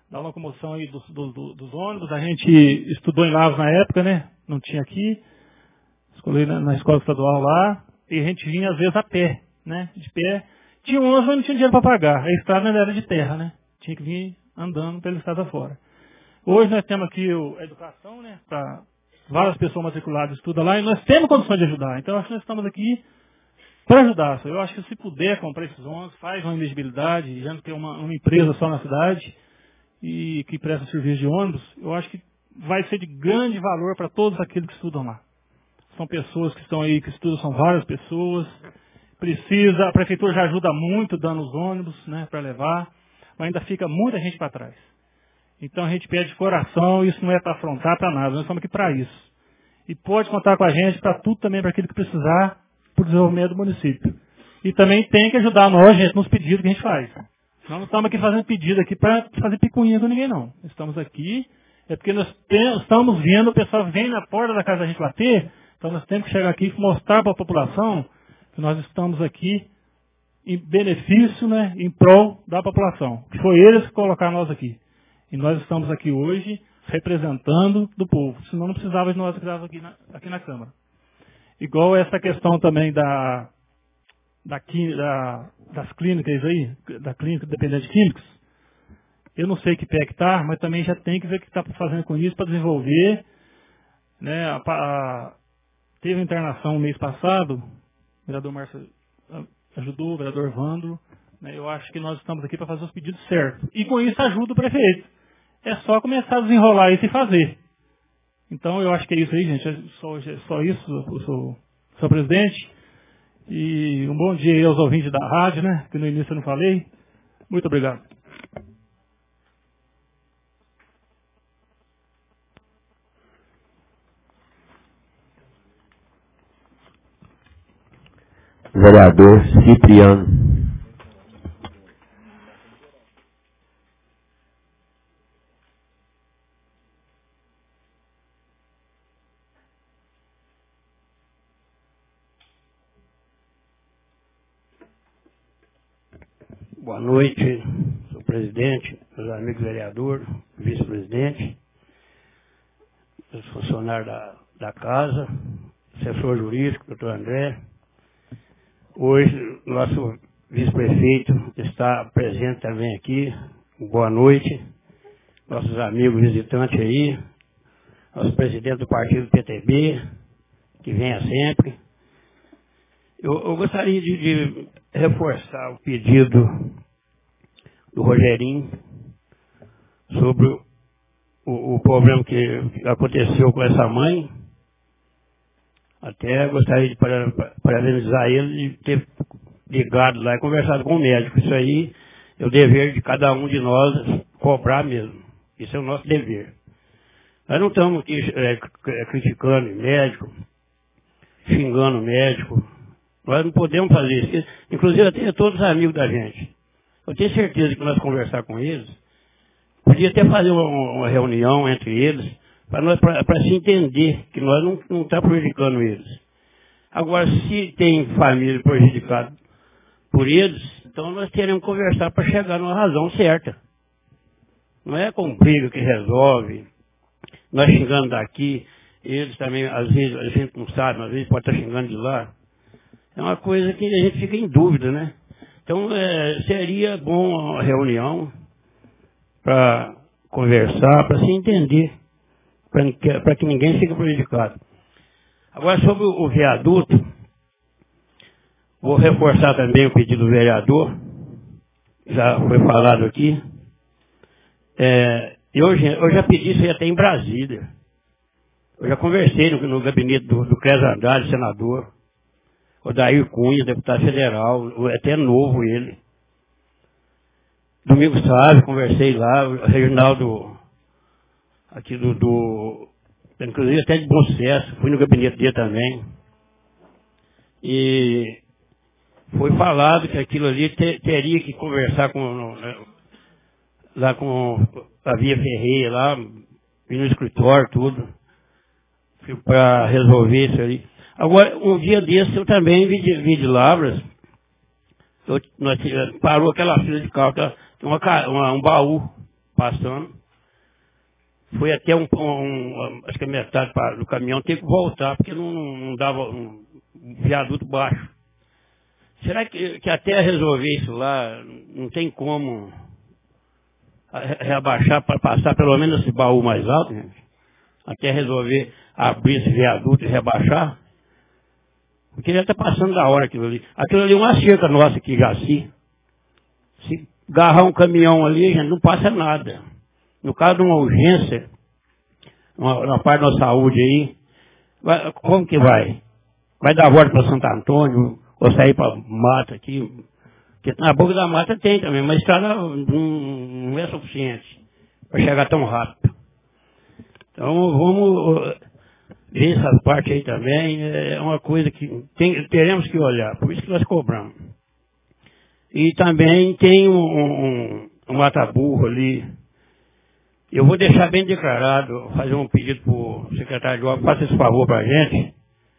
da locomoção aí dos ônibus. A gente estudou em Lavras na época, né? Não tinha aqui. Escolhi na escola estadual lá. E a gente vinha, às vezes, a pé, né? De pé. Tinha ônibus, mas não tinha dinheiro para pagar. A estrada não era de terra, né? Tinha que vir andando pela estrada fora. Hoje nós temos aqui a educação, né? Para várias pessoas matriculadas estudam lá e nós temos condições de ajudar. Então, eu acho que nós estamos aqui para ajudar. Eu acho que se puder comprar esses ônibus, faz uma elegibilidade, já não tem uma empresa só na cidade e que presta serviço de ônibus, eu acho que vai ser de grande valor para todos aqueles que estudam lá. São pessoas que estão aí, que estudam, são várias pessoas. A prefeitura já ajuda muito dando os ônibus, né, para levar, mas ainda fica muita gente para trás. Então a gente pede de coração, isso não é para afrontar, para nada, nós estamos aqui para isso. E pode contar com a gente para tudo também, para aquilo que precisar, para o desenvolvimento do município. E também tem que ajudar nós, gente, nos pedidos que a gente faz. Nós não estamos aqui fazendo pedido aqui para fazer picuinha com ninguém, não. Estamos aqui, é porque nós estamos vendo, o pessoal vem na porta da casa da gente bater, então nós temos que chegar aqui e mostrar para a população que nós estamos aqui em benefício, né, em prol da população. Que foi eles que colocaram nós aqui. E nós estamos aqui hoje representando do povo. Senão não precisava de nós que estávamos aqui na Câmara. Igual essa questão também das clínicas aí, da clínica dependente de químicos. Eu não sei que pé que está, mas também já tem que ver o que está fazendo com isso para desenvolver. Né, teve a internação no mês passado, o vereador Márcio ajudou, o vereador Vandro. Né, eu acho que nós estamos aqui para fazer os pedidos certos. E com isso ajuda o prefeito. É só começar a desenrolar isso e fazer. Então eu acho que é isso aí, gente. É só isso, senhor presidente. E um bom dia aí aos ouvintes da rádio, né? Que no início eu não falei. Muito obrigado. Vereador Cipriano. Boa noite, senhor presidente, meus amigos vereadores, vice-presidente, os funcionários da casa, assessor jurídico, doutor André. Hoje, nosso vice-prefeito está presente também aqui. Boa noite, nossos amigos visitantes aí, nosso presidente do partido PTB, que venha sempre. Eu gostaria de reforçar o pedido do Rogerinho sobre o problema que aconteceu com essa mãe. Até gostaria de parabenizar ele de ter ligado lá e conversado com o médico. Isso aí é o dever de cada um de nós cobrar mesmo. Isso é o nosso dever. Nós não estamos aqui criticando o médico, xingando o médico. Nós não podemos fazer isso. Inclusive, eu tenho todos os amigos da gente. Eu tenho certeza que nós conversar com eles, podia até fazer uma reunião entre eles, para se entender que nós não estamos prejudicando eles. Agora, se tem família prejudicada por eles, então nós teremos que conversar para chegar numa razão certa. Não é com briga que resolve, nós xingando daqui, eles também, às vezes, a gente não sabe, às vezes pode estar xingando de lá. É uma coisa que a gente fica em dúvida, né? Então, seria bom uma reunião para conversar, para se entender, para que ninguém fique prejudicado. Agora, sobre o viaduto, vou reforçar também o pedido do vereador, já foi falado aqui. Eu já pedi isso aí até em Brasília. Eu já conversei no gabinete do Clésio Andrade, senador. O Dair Cunha, deputado federal, até novo ele. Domingo Sávio, conversei lá, o Reginaldo, aqui inclusive até de Bom Sucesso, fui no gabinete dele também. E foi falado que aquilo ali teria que conversar lá com a Via Ferreira, lá, ir no escritório, tudo, para resolver isso ali. Agora, um dia desse, eu também vi de Lavras, parou aquela fila de carro, um baú passando. Foi até acho que a metade do caminhão, teve que voltar, porque não dava um viaduto baixo. Será que até resolver isso lá, não tem como reabaixar para passar pelo menos esse baú mais alto, gente? Até resolver abrir esse viaduto e rebaixar? Porque já está passando da hora aquilo ali. Aquilo ali é uma cerca nossa aqui, Jaci. Se agarrar um caminhão ali, gente, não passa nada. No caso de uma urgência, na parte da saúde aí, como que vai? Vai dar a volta para Santo Antônio, ou sair para mata aqui? Porque na boca da mata tem também, mas a estrada não é suficiente para chegar tão rápido. Então vamos ver essa parte aí também, é uma coisa que teremos que olhar, por isso que nós cobramos. E também tem um mata-burro ali. Eu vou deixar bem declarado, fazer um pedido para o secretário de obras, faça esse favor para a gente.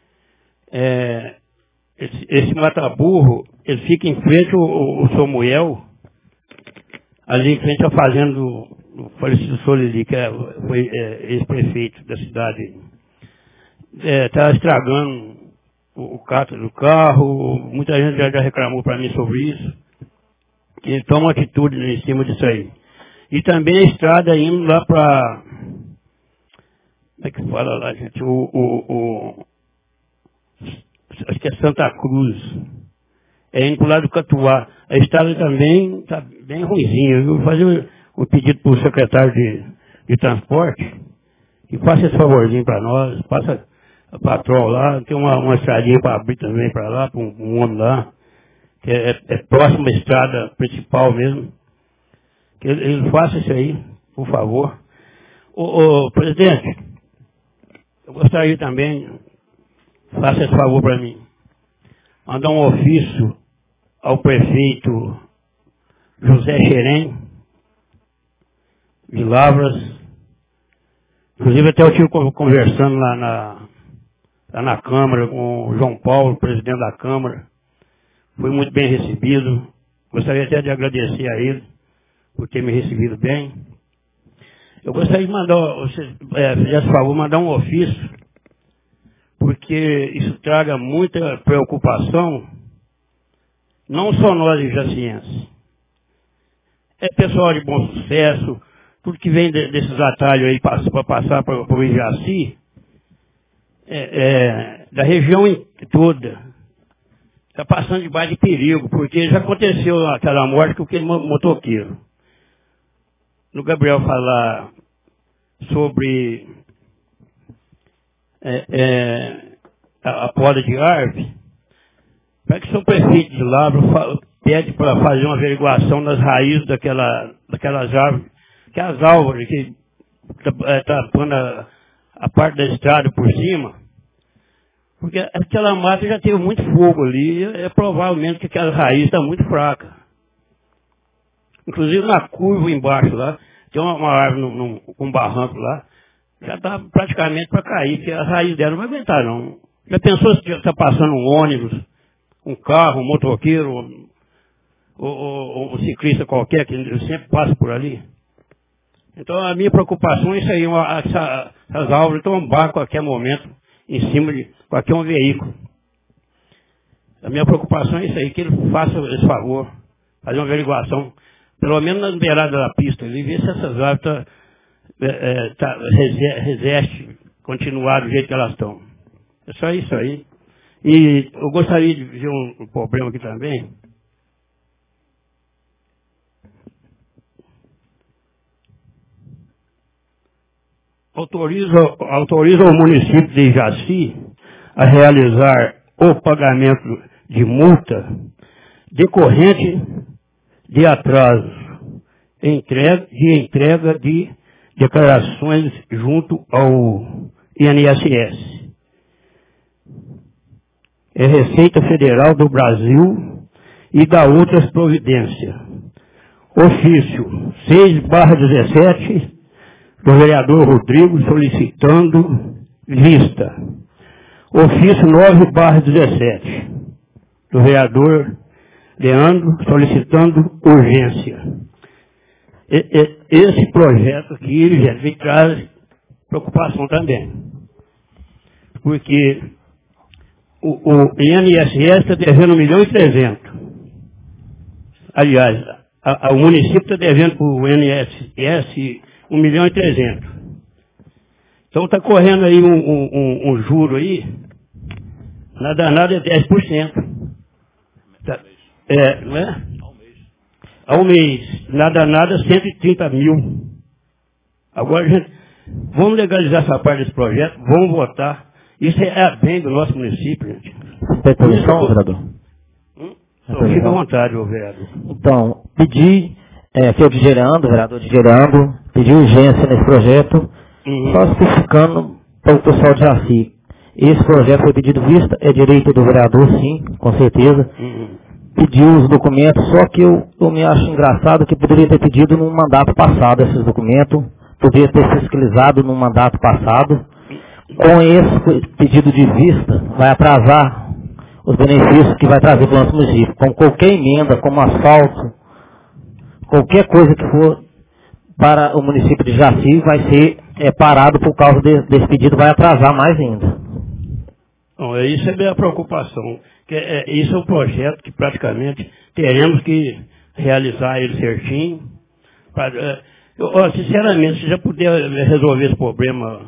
Esse mata-burro, ele fica em frente ao Samuel, ali em frente à fazenda do falecido Solili, que foi ex-prefeito da cidade. Está estragando o cátaro do carro, muita gente já reclamou para mim sobre isso. Que ele toma atitude em cima disso aí. E também a estrada indo lá para... Como é que fala lá, gente? Acho que é Santa Cruz. Indo para o lado do Catuá. A estrada também está bem ruimzinha. Eu vou fazer um pedido para o secretário de transporte que faça esse favorzinho para nós. Passa a patrol lá. Tem uma estradinha para abrir também para lá, para um homem lá. Que é próximo à estrada principal mesmo. Que ele faça isso aí, por favor. Presidente, eu gostaria também, faça esse favor para mim, mandar um ofício ao prefeito José Xerém, de Lavras. Inclusive até eu estive conversando lá na Câmara com o João Paulo, presidente da Câmara. Foi muito bem recebido. Gostaria até de agradecer a ele por ter me recebido bem. Eu gostaria de mandar, fizesse favor, mandar um ofício, porque isso traga muita preocupação, não só nós de jacienses. É pessoal de bom sucesso, tudo que vem desses atalhos aí para passar para o Ijaci, da região toda. Está passando debaixo de perigo, porque já aconteceu aquela morte com aquele motoqueiro. No Gabriel falar sobre a poda de árvore, para que o seu prefeito de Lavras pede para fazer uma averiguação nas raízes daquelas árvores, que é as árvores que está pondo a parte da estrada por cima. Porque aquela mata já teve muito fogo ali, provavelmente que aquela raiz está muito fraca. Inclusive na curva embaixo lá, tem uma árvore um barranco lá, já está praticamente para cair, porque a raiz dela não vai aguentar não. Já pensou se está passando um ônibus, um carro, um motoqueiro, ou um ciclista qualquer, que sempre passa por ali? Então a minha preocupação é isso aí, essas árvores tombar a qualquer momento em cima de qualquer um veículo. A minha preocupação é isso aí, que ele faça esse favor, fazer uma averiguação, pelo menos na beirada da pista, e ver se essas árvores resistem, continuar do jeito que elas estão. É só isso aí. E eu gostaria de ver um problema aqui também. Autoriza o município de Ijaci a realizar o pagamento de multa decorrente de atraso de entrega de declarações junto ao INSS. É Receita Federal do Brasil e da outras providências. Ofício 6/17 do vereador Rodrigo solicitando vista. Ofício 9/17 do vereador Leandro solicitando urgência. Esse projeto aqui, gente, me traz preocupação também. Porque o INSS está devendo 1.300.000. Aliás, o município está devendo para o INSS 1.300.000. Então está correndo aí um juro aí, nada é 10%. Tá, não é? Ao mês. Nada 130.000. Agora, gente, vamos legalizar essa parte desse projeto, vamos votar. Isso é a bem do nosso município, gente. Tem posição, vereador? Fica à vontade, ô vereador. Então, pedi, que é o vereador Digerando, pedi urgência nesse projeto, só especificando para o pessoal de Jaci. Esse projeto foi pedido vista, é direito do vereador, sim, com certeza. Pediu os documentos, só que eu me acho engraçado que poderia ter pedido num mandato passado esses documentos, poderia ter fiscalizado num mandato passado. Com esse pedido de vista, vai atrasar os benefícios que vai trazer para o nosso município. Com qualquer emenda, como asfalto, qualquer coisa que for para o município de Jaci, vai ser parado por causa desse pedido, vai atrasar mais ainda. Bom, isso é minha preocupação. Isso é um projeto que praticamente teremos que realizar ele certinho. Sinceramente, se já puder resolver esse problema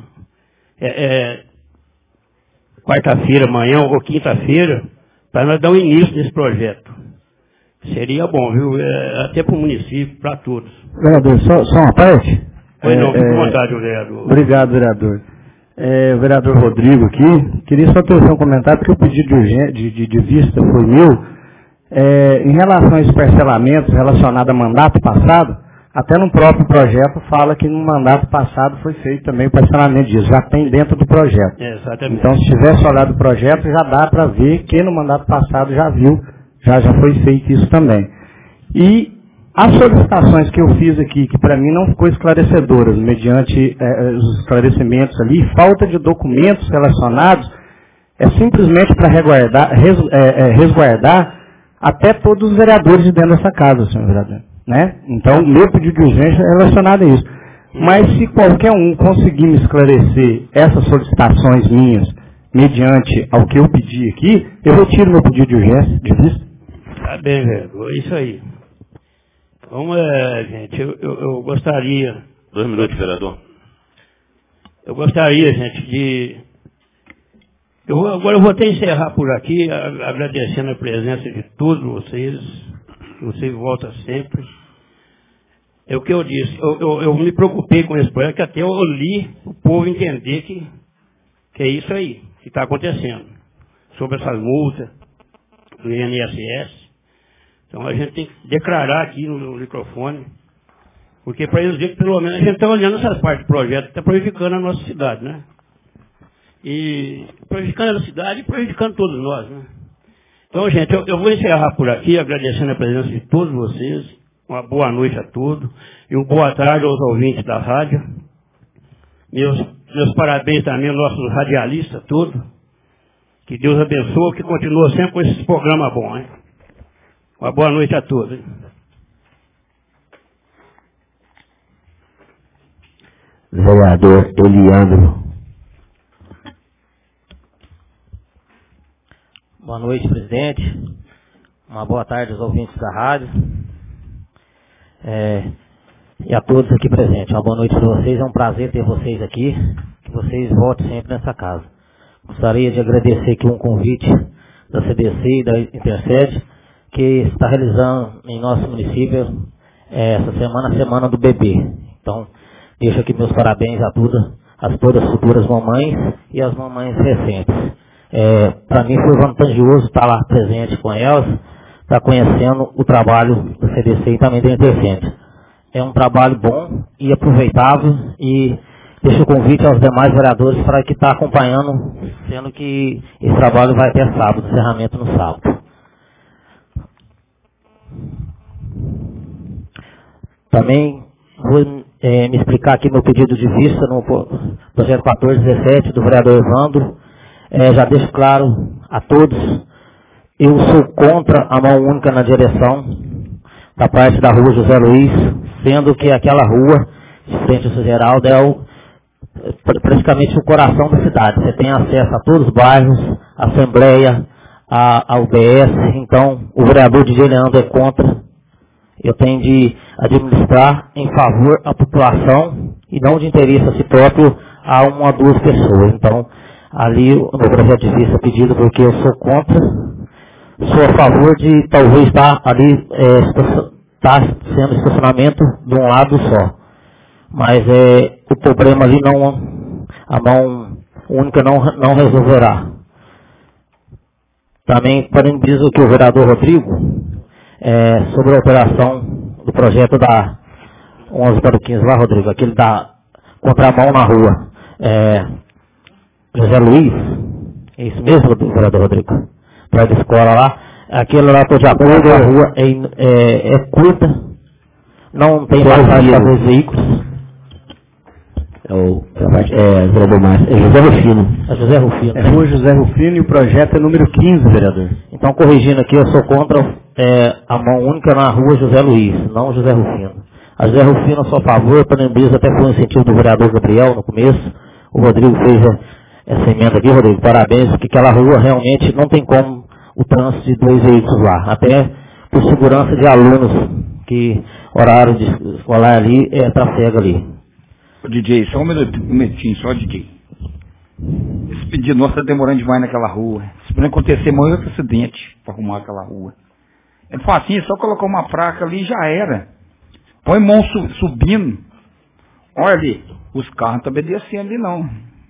quarta-feira, amanhã ou quinta-feira, para nós dar um início nesse projeto. Seria bom, viu? Até para o município, para todos. Vereador, só uma parte? Pois não, fique à vontade, vereador. Obrigado, vereador. O vereador Rodrigo aqui, queria só ter um comentário, porque o pedido de vista foi meu. Em relação a esses parcelamentos relacionados a mandato passado, até no próprio projeto fala que no mandato passado foi feito também o parcelamento disso, já tem dentro do projeto. Exatamente. Então, se tivesse olhado o projeto, já dá para ver que no mandato passado já viu, já foi feito isso também. E as solicitações que eu fiz aqui, que para mim não ficou esclarecedoras, mediante os esclarecimentos ali, falta de documentos relacionados, é simplesmente para resguardar até todos os vereadores de dentro dessa casa, senhor vereador. Né? Então, o meu pedido de urgência é relacionado a isso. Mas se qualquer um conseguir me esclarecer essas solicitações minhas, mediante ao que eu pedi aqui, eu retiro meu pedido de urgência, de vista. Tá bem, vereador, é isso aí. Vamos, gente, eu gostaria... 2 minutos, vereador. Eu gostaria, gente, agora eu vou até encerrar por aqui, agradecendo a presença de todos vocês. Você volta sempre. É o que eu disse. Eu me preocupei com esse projeto, que até eu li o povo entender que é isso aí que está acontecendo. Sobre essas multas do INSS. Então a gente tem que declarar aqui no microfone. Porque para eles verem que pelo menos a gente está olhando essas partes do projeto que está prejudicando a nossa cidade, né? E prejudicando a cidade e prejudicando todos nós, né? Então, gente, eu vou encerrar por aqui, agradecendo a presença de todos vocês. Uma boa noite a todos. E uma boa tarde aos ouvintes da rádio. Meus parabéns também aos nossos radialistas todos. Que Deus abençoe, que continue sempre com esses programas bons, hein? Uma boa noite a todos. Hein? Vereador Eliandro. Boa noite, presidente. Uma boa tarde aos ouvintes da rádio. E a todos aqui presentes. Uma boa noite para vocês. É um prazer ter vocês aqui. Que vocês voltem sempre nessa casa. Gostaria de agradecer aqui um convite da CDC e da Intercede, que está realizando em nosso município essa semana, a Semana do Bebê. Então, deixo aqui meus parabéns a todas as futuras mamães e as mamães recentes. Para mim foi vantajoso estar lá presente com elas, estar conhecendo o trabalho do CDC e também da Intercede. É um trabalho bom e aproveitável e deixo o convite aos demais vereadores para que estar acompanhando, sendo que esse trabalho vai até sábado, encerramento no sábado. Também vou me explicar aqui meu pedido de vista no projeto 1417 do vereador Evandro. Já deixo claro a todos, eu sou contra a mão única na direção. da parte da rua José Luiz, sendo que aquela rua, de frente ao Geraldo, praticamente o coração da cidade. Você tem acesso a todos os bairros, a Assembleia, a UBS, então o vereador DJ Leandro é contra. Eu tenho de administrar em favor da população e não de interesse a si próprio a uma ou duas pessoas. Então, ali o meu projeto de vista é pedido porque eu sou contra, sou a favor de talvez estar ali sendo estacionamento de um lado só. Mas o problema ali a mão única não resolverá. Também parabenizo aqui o vereador Rodrigo sobre a operação do projeto da 11 para o 15 lá, Rodrigo, aquele da contramão na rua. José Luiz, é isso mesmo, vereador Rodrigo? Para a escola lá, aquele lá estou de acordo, a rua é curta, não tem passagem para dois veículos. José Rufino. É José Rufino. É rua José Rufino e o projeto é número 15, vereador. Então, corrigindo aqui, eu sou contra a mão única na rua José Luiz, não José Rufino. A José Rufino eu sou a favor, parabenizo, até foi um incentivo do vereador Gabriel no começo. O Rodrigo fez essa emenda aqui, Rodrigo, parabéns, porque aquela rua realmente não tem como o trânsito de dois veículos lá. Até por segurança de alunos, que horário de escolar ali trafega ali. DJ, só um minutinho, só DJ. Esse pedido nosso está demorando demais naquela rua. Se não acontecer mais outro acidente para arrumar aquela rua. Ele fala assim, só colocar uma placa ali e já era. Põe mão subindo. Olha ali, os carros não estão obedecendo ali não.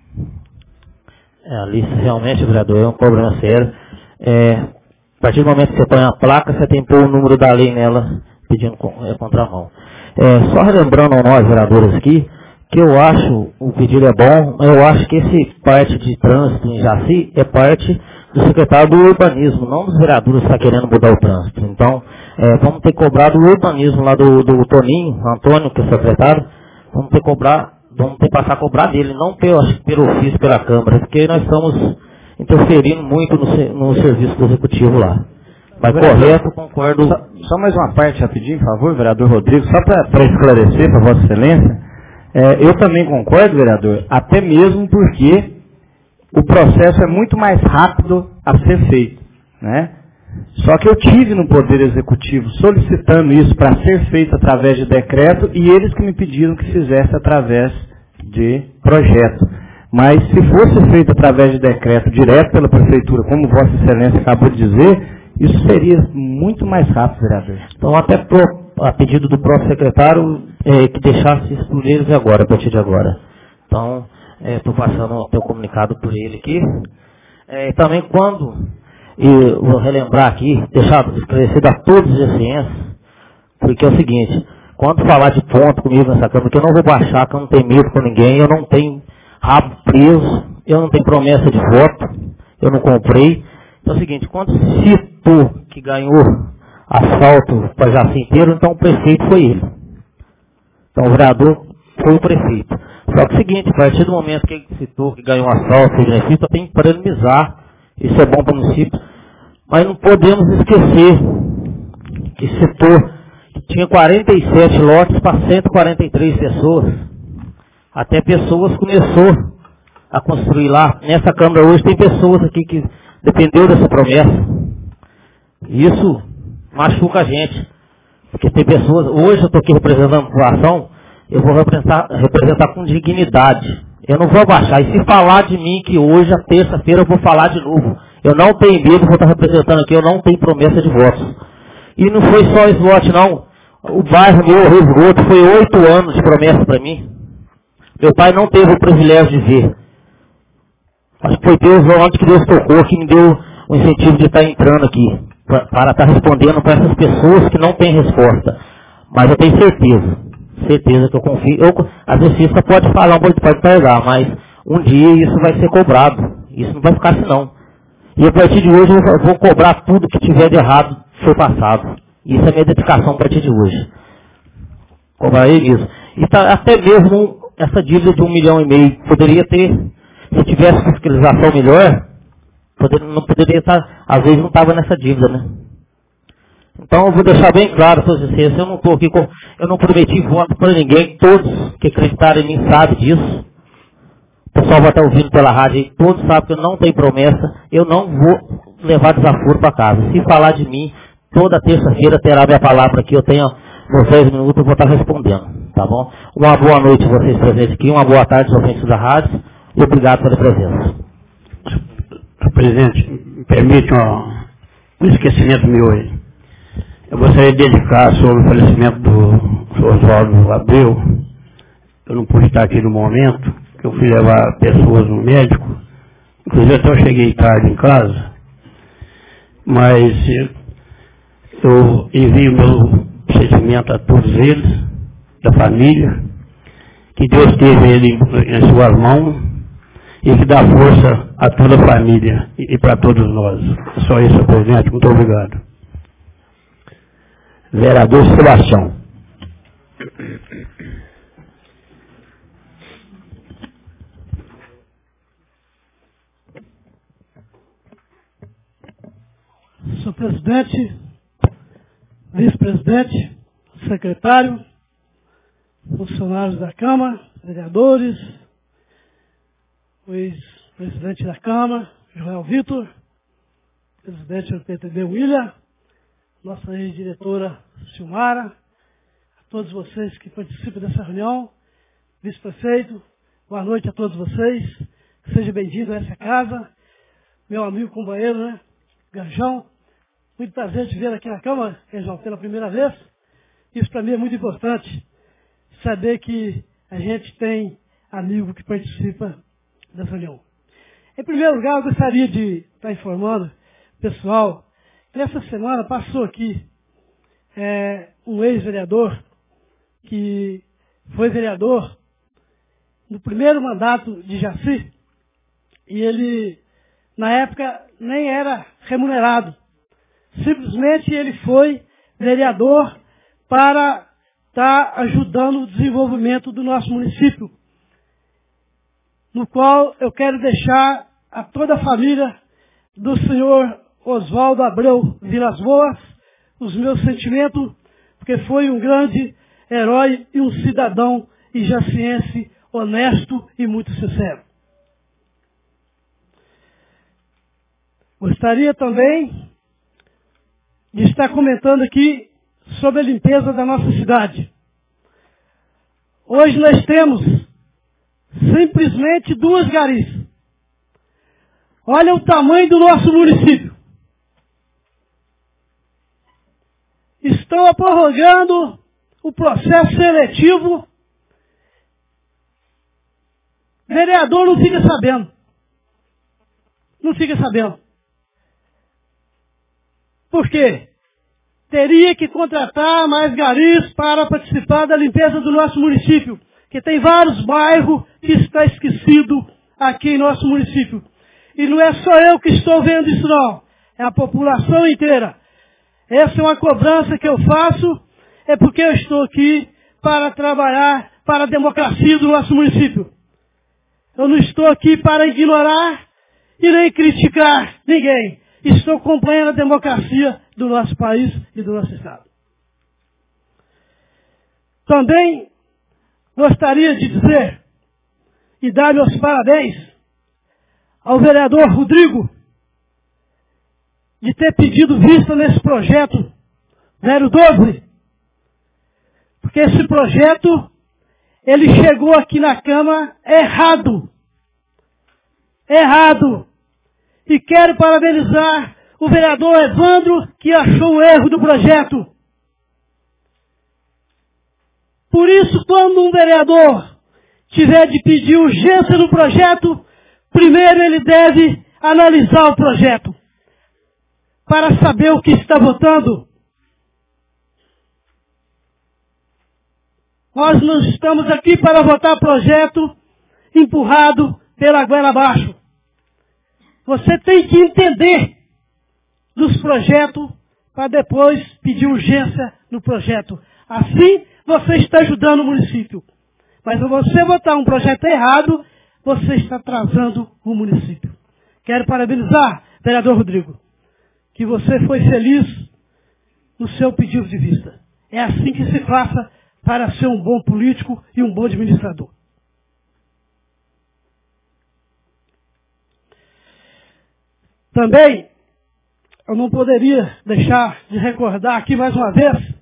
Ali realmente, vereador, é um problema sério. A partir do momento que você põe a placa, você tem que pôr o número da lei nela, pedindo contramão. Só relembrando a nós, vereadores aqui, que eu acho, o pedido é bom, mas eu acho que esse parte de trânsito em Jaci é parte do secretário do urbanismo, não dos vereadores que está querendo mudar o trânsito. Então, vamos ter que cobrar do urbanismo lá do Toninho, Antônio, que é secretário, vamos ter que passar a cobrar dele, não pelo ofício, pela Câmara, porque nós estamos interferindo muito no serviço do Executivo lá. Mas correto, concordo. Só mais uma parte rapidinho, por favor, vereador Rodrigo, só para esclarecer para Vossa Excelência. Eu também concordo, vereador, até mesmo porque o processo é muito mais rápido a ser feito, né? Só que eu tive no Poder Executivo solicitando isso para ser feito através de decreto e eles que me pediram que fizesse através de projeto. Mas se fosse feito através de decreto direto pela Prefeitura, como Vossa Excelência acabou de dizer, isso seria muito mais rápido, vereador. Então, até a pedido do próprio secretário, que deixasse isso por eles agora, a partir de agora. Então, estou passando o comunicado por ele aqui. Também eu vou relembrar aqui, deixar esclarecido a todos os GCNs, porque é o seguinte, quando falar de ponto comigo nessa Câmara, que eu não vou baixar, que eu não tenho medo com ninguém, eu não tenho rabo preso, eu não tenho promessa de voto, eu não comprei. Então é o seguinte, quando citou que ganhou asfalto para Jaci inteiro, então o prefeito foi ele. Então o vereador foi o prefeito. Só que é o seguinte, a partir do momento que ele citou que ganhou asfalto e benefício, eu tenho que parabenizar. Isso é bom para o município. Mas não podemos esquecer que citou que tinha 47 lotes para 143 pessoas. Até pessoas começou a construir lá. Nessa Câmara hoje tem pessoas aqui que dependeu dessa promessa. Isso machuca a gente. Porque tem pessoas, hoje eu estou aqui representando a população, eu vou representar com dignidade. Eu não vou abaixar. E se falar de mim que hoje, a terça-feira, eu vou falar de novo. Eu não tenho medo, vou estar representando aqui, eu não tenho promessa de votos. E não foi só slot, não. O bairro meu, Resgoto, foi 8 anos de promessa para mim. Meu pai não teve o privilégio de ver. Acho que foi Deus, onde que Deus tocou, que me deu o incentivo de estar entrando aqui, para estar respondendo para essas pessoas que não têm resposta. Mas eu tenho certeza que eu confio. A justiça pode falar, pode pegar, mas um dia isso vai ser cobrado. Isso não vai ficar assim, não. E a partir de hoje eu vou cobrar tudo que tiver de errado foi passado. Isso é minha dedicação a partir de hoje. Cobrarei isso. E até mesmo essa dívida de 1,5 milhão, poderia ter, se tivesse fiscalização melhor, não poderia estar, às vezes não estava nessa dívida, né? Então eu vou deixar bem claro para vocês, eu não estou aqui eu não prometi voto para ninguém, todos que acreditarem em mim sabem disso. O pessoal vai estar ouvindo pela rádio aí, todos sabem que eu não tenho promessa, eu não vou levar desaforo para casa. Se falar de mim, toda terça-feira terá minha palavra aqui, eu tenho nos 10 minutos, eu vou estar respondendo, tá bom? Uma boa noite a vocês presentes aqui, uma boa tarde aos ouvintes da rádio e obrigado pela presença. Presidente, me permite um esquecimento meu aí. Eu gostaria de dedicar sobre o falecimento do Oswaldo Abreu. Eu não pude estar aqui no momento, que eu fui levar pessoas no médico. Inclusive até eu cheguei tarde em casa. Mas eu envio meu sentimento a todos eles, da família. Que Deus teve ele em suas mãos e que dá força a toda a família e para todos nós. Só isso, presidente. Muito obrigado. Vereador Sebastião. Senhor presidente, vice-presidente, secretário, funcionários da Câmara, vereadores, o ex-presidente da Câmara, Joel Vitor, presidente do PTB William, nossa ex-diretora Silmara, a todos vocês que participam dessa reunião, vice-prefeito, boa noite a todos vocês, seja bem-vindo a essa casa, meu amigo companheiro, né, Garjão, muito prazer te ver aqui na Câmara, Garjão, pela primeira vez, isso para mim é muito importante, saber que a gente tem amigo que participa dessa reunião. Em primeiro lugar, eu gostaria de estar informando o pessoal que nessa semana passou aqui um ex-vereador que foi vereador no primeiro mandato de Jaci e ele, na época, nem era remunerado. Simplesmente ele foi vereador para estar ajudando o desenvolvimento do nosso município, no qual eu quero deixar a toda a família do senhor Oswaldo Abreu Vilas Boas os meus sentimentos, porque foi um grande herói e um cidadão ijaciense honesto e muito sincero. Gostaria também de estar comentando aqui sobre a limpeza da nossa cidade. Hoje nós temos simplesmente 2 garis. Olha o tamanho do nosso município. Estão prorrogando o processo seletivo. Vereador não fica sabendo. Não fica sabendo. Por quê? Teria que contratar mais garis para participar da limpeza do nosso município, que tem vários bairros que está esquecido aqui em nosso município. E não é só eu que estou vendo isso não, é a população inteira. Essa é uma cobrança que eu faço, é porque eu estou aqui para trabalhar para a democracia do nosso município. Eu não estou aqui para ignorar e nem criticar ninguém. Estou acompanhando a democracia do nosso país e do nosso Estado. Também gostaria de dizer e dar meus parabéns ao vereador Rodrigo de ter pedido vista nesse projeto 012, porque esse projeto ele chegou aqui na Câmara errado. Errado. E quero parabenizar o vereador Evandro, que achou o erro do projeto. Por isso, quando um vereador tiver de pedir urgência no projeto, primeiro ele deve analisar o projeto, para saber o que está votando. Nós não estamos aqui para votar projeto empurrado pela goela abaixo. Você tem que entender dos projetos para depois pedir urgência no projeto. Assim, você está ajudando o município. Mas se você votar um projeto errado, você está atrasando o município. Quero parabenizar, vereador Rodrigo, que você foi feliz o seu pedido de vista. É assim que se faça para ser um bom político e um bom administrador. Também, eu não poderia deixar de recordar aqui mais uma vez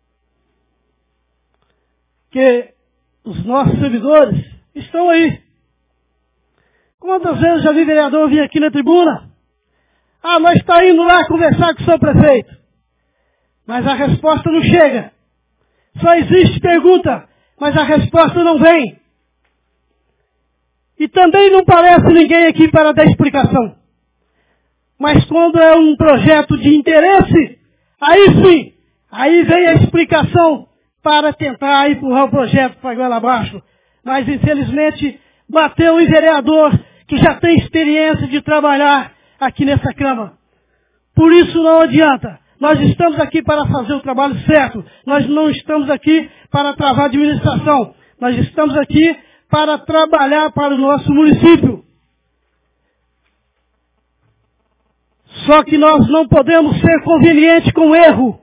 que os nossos servidores estão aí. Quantas vezes já vi vereador vir aqui na tribuna? Ah, nós está indo lá conversar com o seu prefeito. Mas a resposta não chega. Só existe pergunta, mas a resposta não vem. E também não parece ninguém aqui para dar explicação. Mas quando é um projeto de interesse, aí sim, aí vem a explicação para tentar empurrar o projeto para a goela abaixo. Mas infelizmente bateu em vereador que já tem experiência de trabalhar aqui nessa Câmara. Por isso não adianta. Nós estamos aqui para fazer o trabalho certo. Nós não estamos aqui para travar a administração. Nós estamos aqui para trabalhar para o nosso município. Só que nós não podemos ser convenientes com o erro.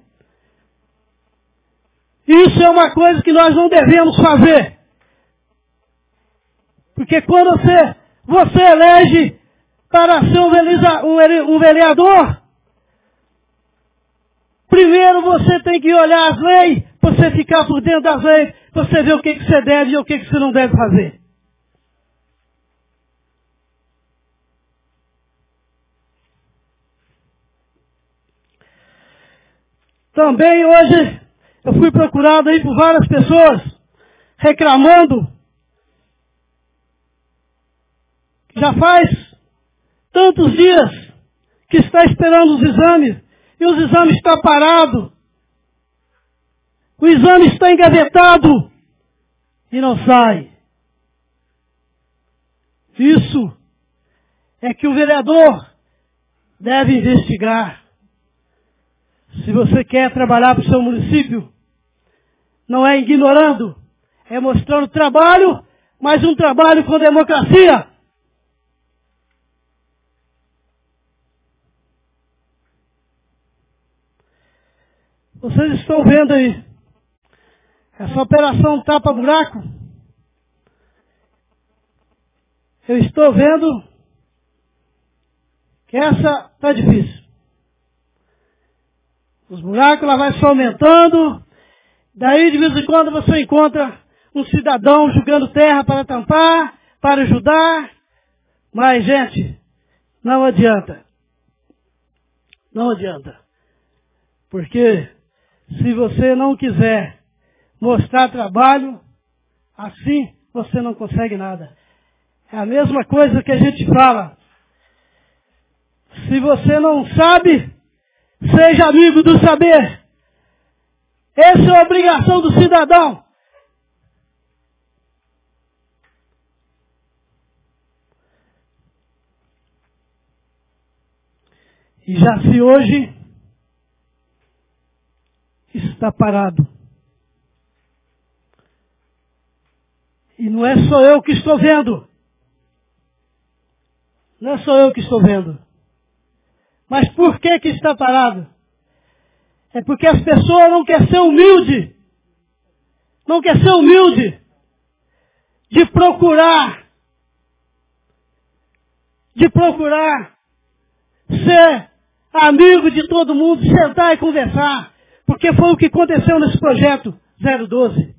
Isso é uma coisa que nós não devemos fazer. Porque quando você elege para ser um vereador, primeiro você tem que olhar as leis, você ficar por dentro das leis, você ver o que você deve e o que você não deve fazer. Também hoje eu fui procurado aí por várias pessoas reclamando. Já faz tantos dias que está esperando os exames e os exames estão parados. O exame está engavetado e não sai. Isso é que o vereador deve investigar. Se você quer trabalhar para o seu município, não é ignorando, é mostrando trabalho, mas um trabalho com democracia. Vocês estão vendo aí, essa operação tapa-buraco, eu estou vendo que essa está difícil. Os buracos lá vai só aumentando, daí de vez em quando você encontra um cidadão jogando terra para tampar, para ajudar, mas gente, não adianta. Não adianta. Porque se você não quiser mostrar trabalho, assim você não consegue nada. É a mesma coisa que a gente fala. Se você não sabe, seja amigo do saber. Essa é a obrigação do cidadão. E já se hoje está parado. E não é só eu que estou vendo. Não é só eu que estou vendo. Mas por que está parado? É porque as pessoas não querem ser humilde. Não querem ser humilde de procurar ser amigo de todo mundo, sentar e conversar. Porque foi o que aconteceu nesse projeto 012.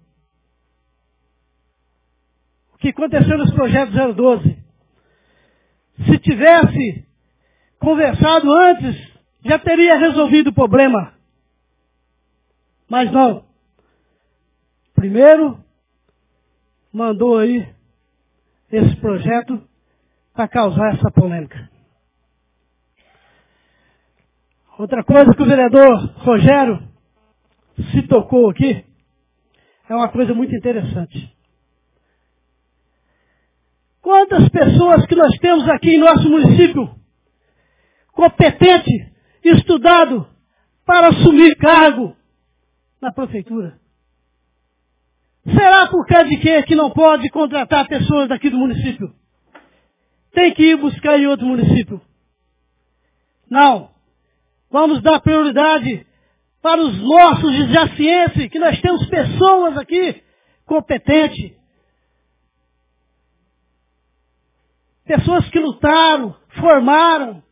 O que aconteceu nesse projeto 012. Se tivesse conversado antes, já teria resolvido o problema. Mas não. Primeiro, mandou aí esse projeto para causar essa polêmica. Outra coisa que o vereador Rogério se tocou aqui, é uma coisa muito interessante. Quantas pessoas que nós temos aqui em nosso município, competente, estudado, para assumir cargo na prefeitura? Será por causa de quê que não pode contratar pessoas daqui do município? Tem que ir buscar em outro município. Não. Vamos dar prioridade para os nossos jacienses, que nós temos pessoas aqui competentes. Pessoas que lutaram, formaram.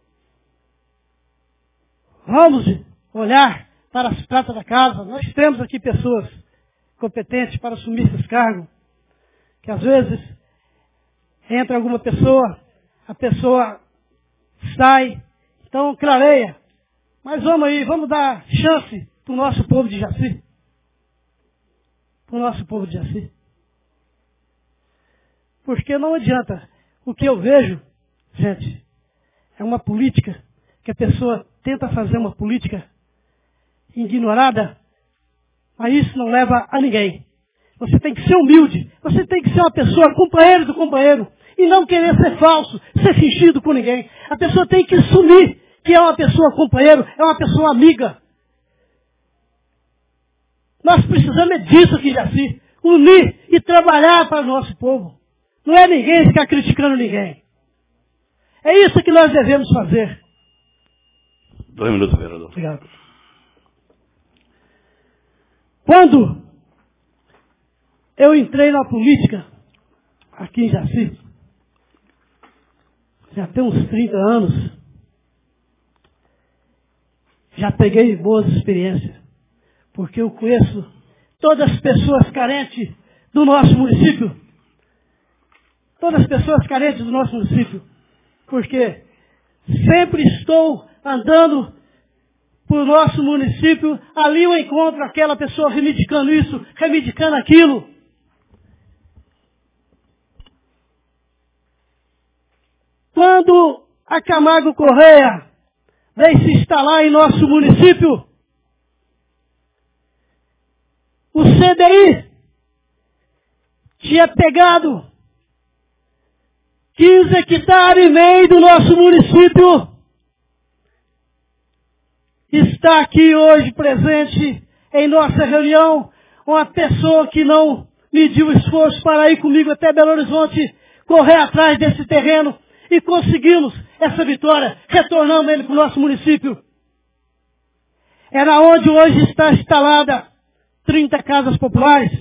Vamos olhar para as pratas da casa. Nós temos aqui pessoas competentes para assumir esses cargos. Que às vezes entra alguma pessoa, a pessoa sai, então clareia. Mas vamos aí, vamos dar chance para o nosso povo de Jaci. Para o nosso povo de Jaci. Porque não adianta. O que eu vejo, gente, é uma política que a pessoa tenta fazer uma política ignorada, mas isso não leva a ninguém. Você tem que ser humilde, você tem que ser uma pessoa companheiro do companheiro, e não querer ser falso, ser fingido com ninguém. A pessoa tem que assumir que é uma pessoa companheiro, é uma pessoa amiga. Nós precisamos disso aqui, Jaci, unir e trabalhar para o nosso povo. Não é ninguém ficar criticando ninguém. É isso que nós devemos fazer. 2 minutos, vereador. Obrigado. Quando eu entrei na política, aqui em Jaci, já tem uns 30 anos, já peguei boas experiências, porque eu conheço todas as pessoas carentes do nosso município. Todas as pessoas carentes do nosso município. Porque sempre estou andando por nosso município, ali eu encontro aquela pessoa reivindicando isso, reivindicando aquilo. Quando a Camargo Correia veio se instalar em nosso município, o CDI tinha pegado 15 hectares e meio do nosso município. Está aqui hoje presente em nossa reunião uma pessoa que não mediu esforço para ir comigo até Belo Horizonte, correr atrás desse terreno e conseguimos essa vitória, retornando ele para o nosso município. Era onde hoje está instalada 30 casas populares.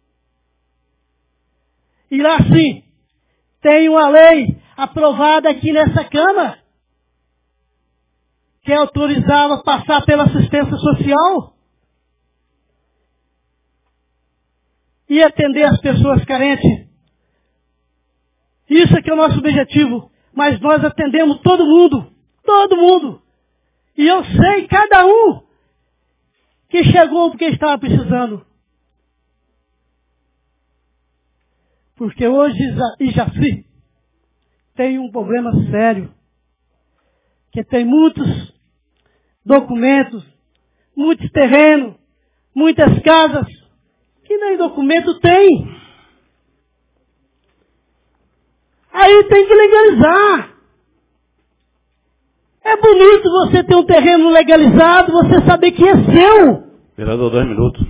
E lá sim, tem uma lei aprovada aqui nessa Câmara que autorizava passar pela assistência social e atender as pessoas carentes. Isso é que é o nosso objetivo. Mas nós atendemos todo mundo. Todo mundo. E eu sei cada um que chegou porque estava precisando. Porque hoje Jaci tem um problema sério. Que tem muitos documentos, muitos terrenos, muitas casas, que nem documento tem. Aí tem que legalizar. É bonito você ter um terreno legalizado, você saber que é seu. Vereador, 2 minutos.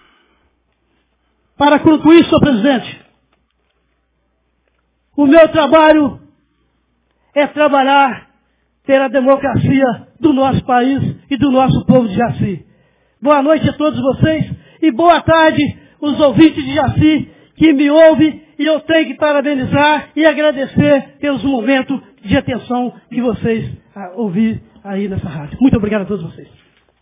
Para concluir, senhor presidente, o meu trabalho é trabalhar pela democracia do nosso país e do nosso povo de Jaci. Boa noite a todos vocês e boa tarde os ouvintes de Jaci que me ouvem, e eu tenho que parabenizar e agradecer pelos momentos de atenção que vocês ouviram aí nessa rádio. Muito obrigado a todos vocês.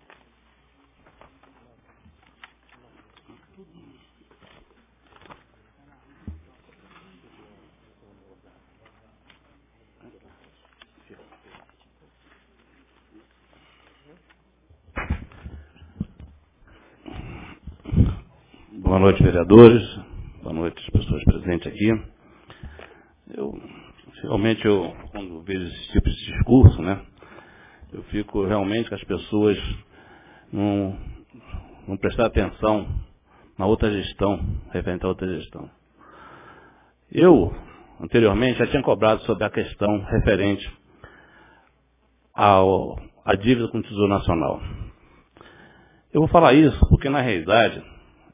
Boa noite, vereadores. Boa noite, as pessoas presentes aqui. Realmente, quando vejo esse tipo de discurso, né, eu fico realmente que as pessoas não prestaram atenção na outra gestão, referente à outra gestão. Eu, anteriormente, já tinha cobrado sobre a questão referente à dívida com o Tesouro Nacional. Eu vou falar isso porque, na realidade,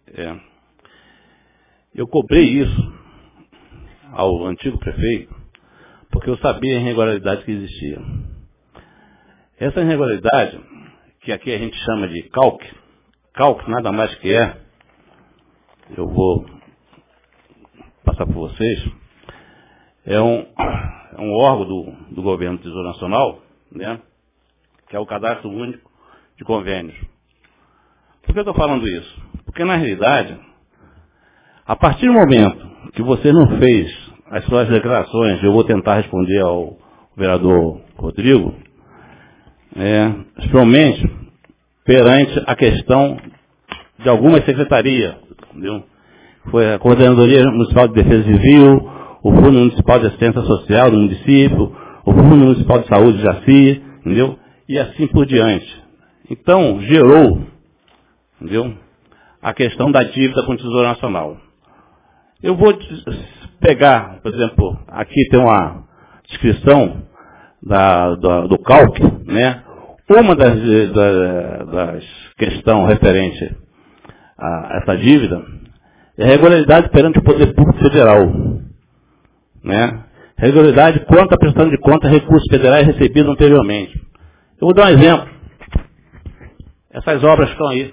eu cobrei isso ao antigo prefeito porque eu sabia a irregularidade que existia. Essa irregularidade que aqui a gente chama de CALC. CALC nada mais que eu vou passar para vocês, é um órgão do governo do Tesouro Nacional, né, que é o Cadastro Único de Convênios. Por que eu estou falando isso? Porque, na realidade, a partir do momento que você não fez as suas declarações, eu vou tentar responder ao vereador Rodrigo, principalmente perante a questão de algumas secretarias, entendeu? Foi a Coordenadoria Municipal de Defesa Civil, o Fundo Municipal de Assistência Social do município, o Fundo Municipal de Saúde de Jaci, entendeu? E assim por diante. Então, gerou, entendeu, a questão da dívida com o Tesouro Nacional. Eu vou pegar, por exemplo, aqui tem uma descrição do CALC, né? Uma das questões referentes a essa dívida é a regularidade perante o Poder Público Federal, né? Regularidade quanto à prestação de contas recursos federais recebidos anteriormente. Eu vou dar um exemplo. Essas obras estão aí.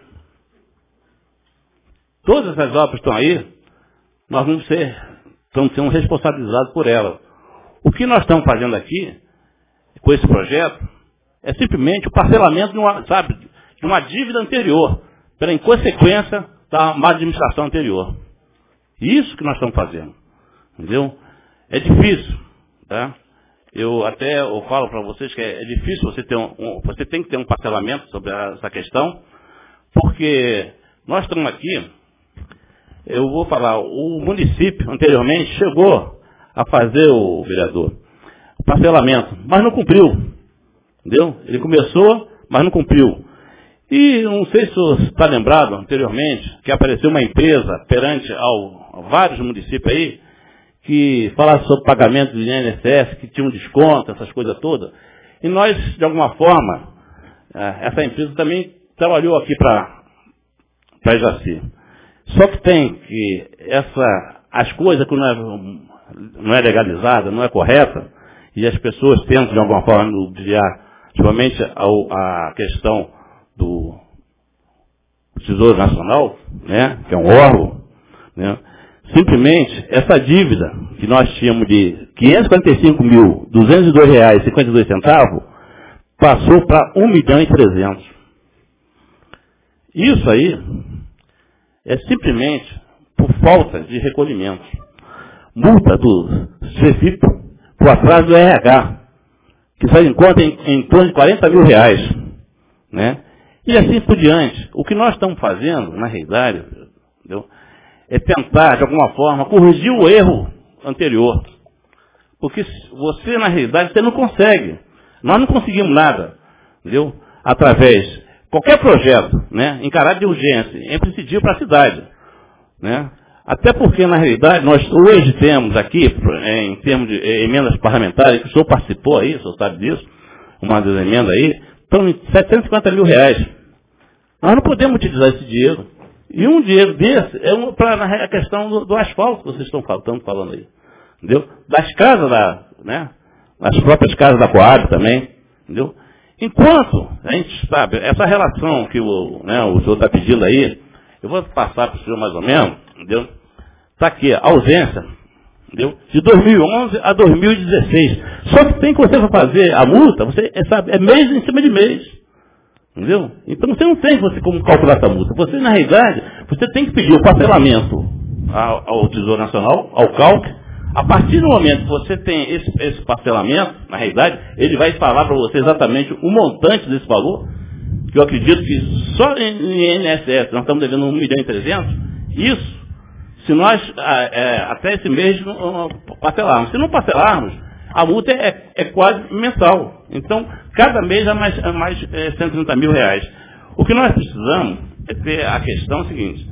Todas essas obras estão aí, nós vamos sendo responsabilizados por elas. O que nós estamos fazendo aqui, com esse projeto, é simplesmente o parcelamento de uma dívida anterior, pela inconsequência da má administração anterior. Isso que nós estamos fazendo. Entendeu? É difícil, tá? Eu falo para vocês que é difícil você tem que ter um parcelamento sobre essa questão, porque nós estamos aqui, eu vou falar, o município anteriormente chegou a fazer, o vereador, o parcelamento, mas não cumpriu. Entendeu? Ele começou, mas não cumpriu. E não sei se você está lembrado anteriormente, que apareceu uma empresa perante a vários municípios aí, que falava sobre pagamento do INSS, que tinha um desconto, essas coisas todas. E nós, de alguma forma, essa empresa também trabalhou aqui para Jaci. Só que tem que as coisas que não é legalizada, não é correta, e as pessoas tentam, de alguma forma, desviar, principalmente a questão do Tesouro Nacional, né, que é um órgão, né, simplesmente essa dívida que nós tínhamos de R$ 545.202,52 passou para R$ 1.300.000. Isso aí é simplesmente por falta de recolhimento. Multa do CEFIP por atraso do RH, que sai em conta em torno de R$ 40.000, né? E assim por diante. O que nós estamos fazendo, na realidade, entendeu, é tentar, de alguma forma, corrigir o erro anterior. Porque você, na realidade, você não consegue. Nós não conseguimos nada, entendeu? Através, qualquer projeto, né, encarado de urgência, é imprescindível para a cidade, né? Até porque, na realidade, nós hoje temos aqui, em termos de emendas parlamentares, que o senhor participou aí, o senhor sabe disso, uma das emendas aí, estão em R$ 750.000. Nós não podemos utilizar esse dinheiro. E um dinheiro desse é para a questão do asfalto que vocês estão falando aí. Entendeu? Das casas, né? As próprias casas da Coab também. Entendeu? Enquanto a gente sabe, essa relação que o senhor está pedindo aí, eu vou passar para o senhor mais ou menos, entendeu? Está aqui, a ausência, entendeu? De 2011 a 2016. Só que tem que você fazer a multa, você sabe, é mês em cima de mês. Entendeu? Então você não tem como calcular essa multa. Você, na realidade, você tem que pedir o parcelamento ao Tesouro Nacional, ao CALC. A partir do momento que você tem esse parcelamento, na realidade, ele vai falar para você exatamente o montante desse valor, que eu acredito que só em INSS nós estamos devendo 1.300.000. Isso, se nós até esse mês não parcelarmos. Se não parcelarmos, a multa é quase mensal. Então, cada mês é mais R$ 130.000. O que nós precisamos é ter a questão seguinte.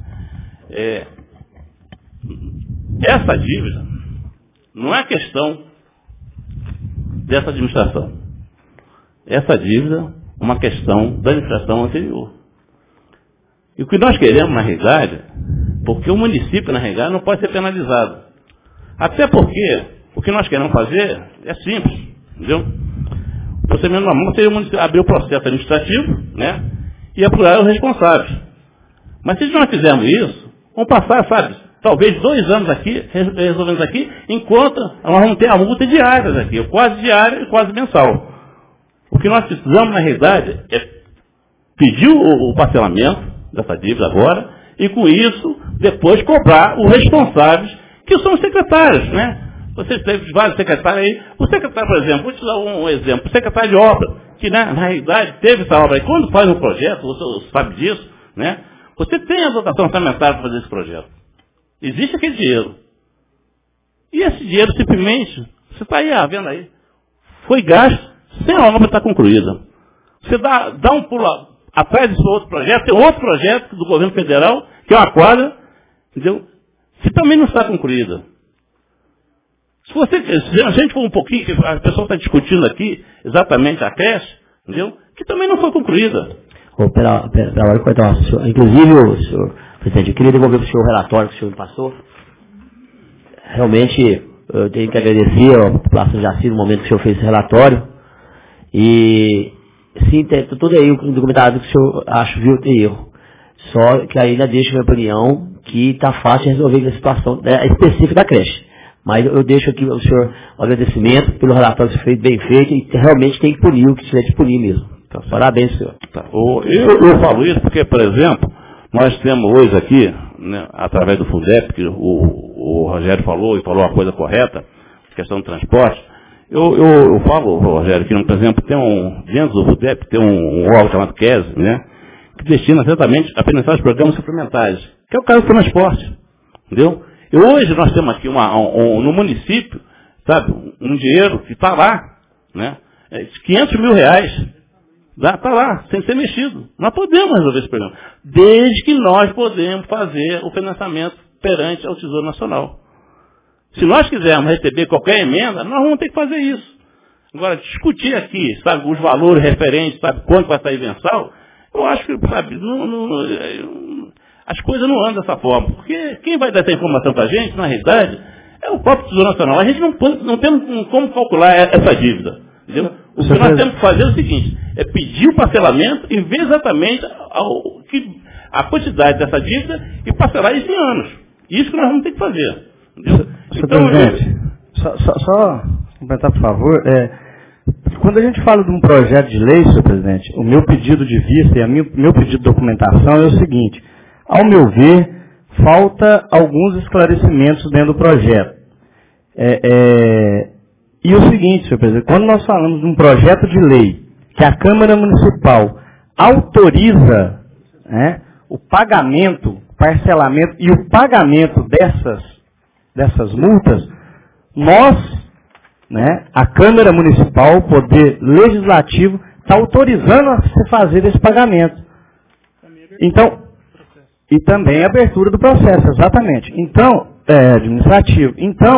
Essa dívida não é questão dessa administração. Essa dívida é uma questão da administração anterior. E o que nós queremos, na realidade, porque o município, na realidade, não pode ser penalizado. Até porque o que nós queremos fazer é simples, entendeu? o procedimento normal seria o município abrir o processo administrativo, né, e apurar os responsáveis. Mas se nós fizermos isso, vamos passar, sabe, talvez 2 anos aqui, resolvendo isso aqui, enquanto nós vamos ter a multa diária aqui, quase diária e quase mensal. O que nós precisamos, na realidade, é pedir o parcelamento dessa dívida agora, e com isso, depois cobrar os responsáveis, que são os secretários, né? Vocês têm vários secretários aí. O secretário, por exemplo, vou te dar um exemplo. O secretário de obra, que na realidade teve essa obra aí. Quando faz um projeto, você sabe disso, né? Você tem a dotação orçamentária para fazer esse projeto. Existe aquele dinheiro. E esse dinheiro simplesmente, você está aí, vendo aí, foi gasto sem a obra estar concluída. Você dá um pulo atrás desse outro projeto, tem outro projeto do governo federal, que é uma quadra, entendeu? Que também não está concluída. Se a gente for um pouquinho, que a pessoa está discutindo aqui exatamente a creche, entendeu? Que também não foi concluída. Pela hora de cortar, inclusive, o senhor presidente, eu queria devolver para o senhor o relatório que o senhor me passou. Realmente, eu tenho que agradecer a população de Jaci no momento que o senhor fez esse relatório. E, sim, tem tudo aí o documentado que o senhor acha, viu, tem erro. Só que ainda deixo a minha opinião que está fácil de resolver a situação específica da creche. Mas eu deixo aqui ao senhor o agradecimento pelo relatório que você fez, bem feito, e realmente tem que punir o que tiver de punir mesmo. Então, parabéns, senhor. Tá. Eu falo isso porque, por exemplo, nós temos hoje aqui, né, através do Fundep, que o Rogério falou e falou a coisa correta, questão do transporte. Eu falo, Rogério, que, por exemplo, dentro do Fundep tem um órgão chamado QES, né, que destina exatamente a financiar os programas suplementares, que é o caso do transporte. Entendeu? E hoje nós temos aqui no município, sabe, um dinheiro que está lá, né? 500 mil reais. Está lá, sem ser mexido. Nós podemos resolver esse problema. Desde que nós podemos fazer o financiamento perante ao Tesouro Nacional. Se nós quisermos receber qualquer emenda, nós vamos ter que fazer isso. Agora, discutir aqui, sabe, os valores referentes, sabe, quanto vai sair mensal, eu acho que, sabe, as coisas não andam dessa forma. Porque quem vai dar essa informação para a gente, na realidade, é o próprio Tesouro Nacional. A gente não temos como calcular essa dívida. Entendeu? O que nós temos que fazer é o seguinte, é pedir o parcelamento e ver exatamente a quantidade dessa dívida e parcelar isso em anos. Isso que nós vamos ter que fazer. Entendeu? Senhor presidente, só completar, por favor, quando a gente fala de um projeto de lei, senhor presidente, o meu pedido de vista e meu pedido de documentação é o seguinte: ao meu ver, falta alguns esclarecimentos dentro do projeto. E o seguinte, senhor presidente, quando nós falamos de um projeto de lei que a Câmara Municipal autoriza, né, o pagamento, parcelamento e o pagamento dessas multas, nós, né, a Câmara Municipal, o Poder Legislativo, está autorizando a se fazer esse pagamento. Então, e também a abertura do processo, exatamente. Então, administrativo. Então,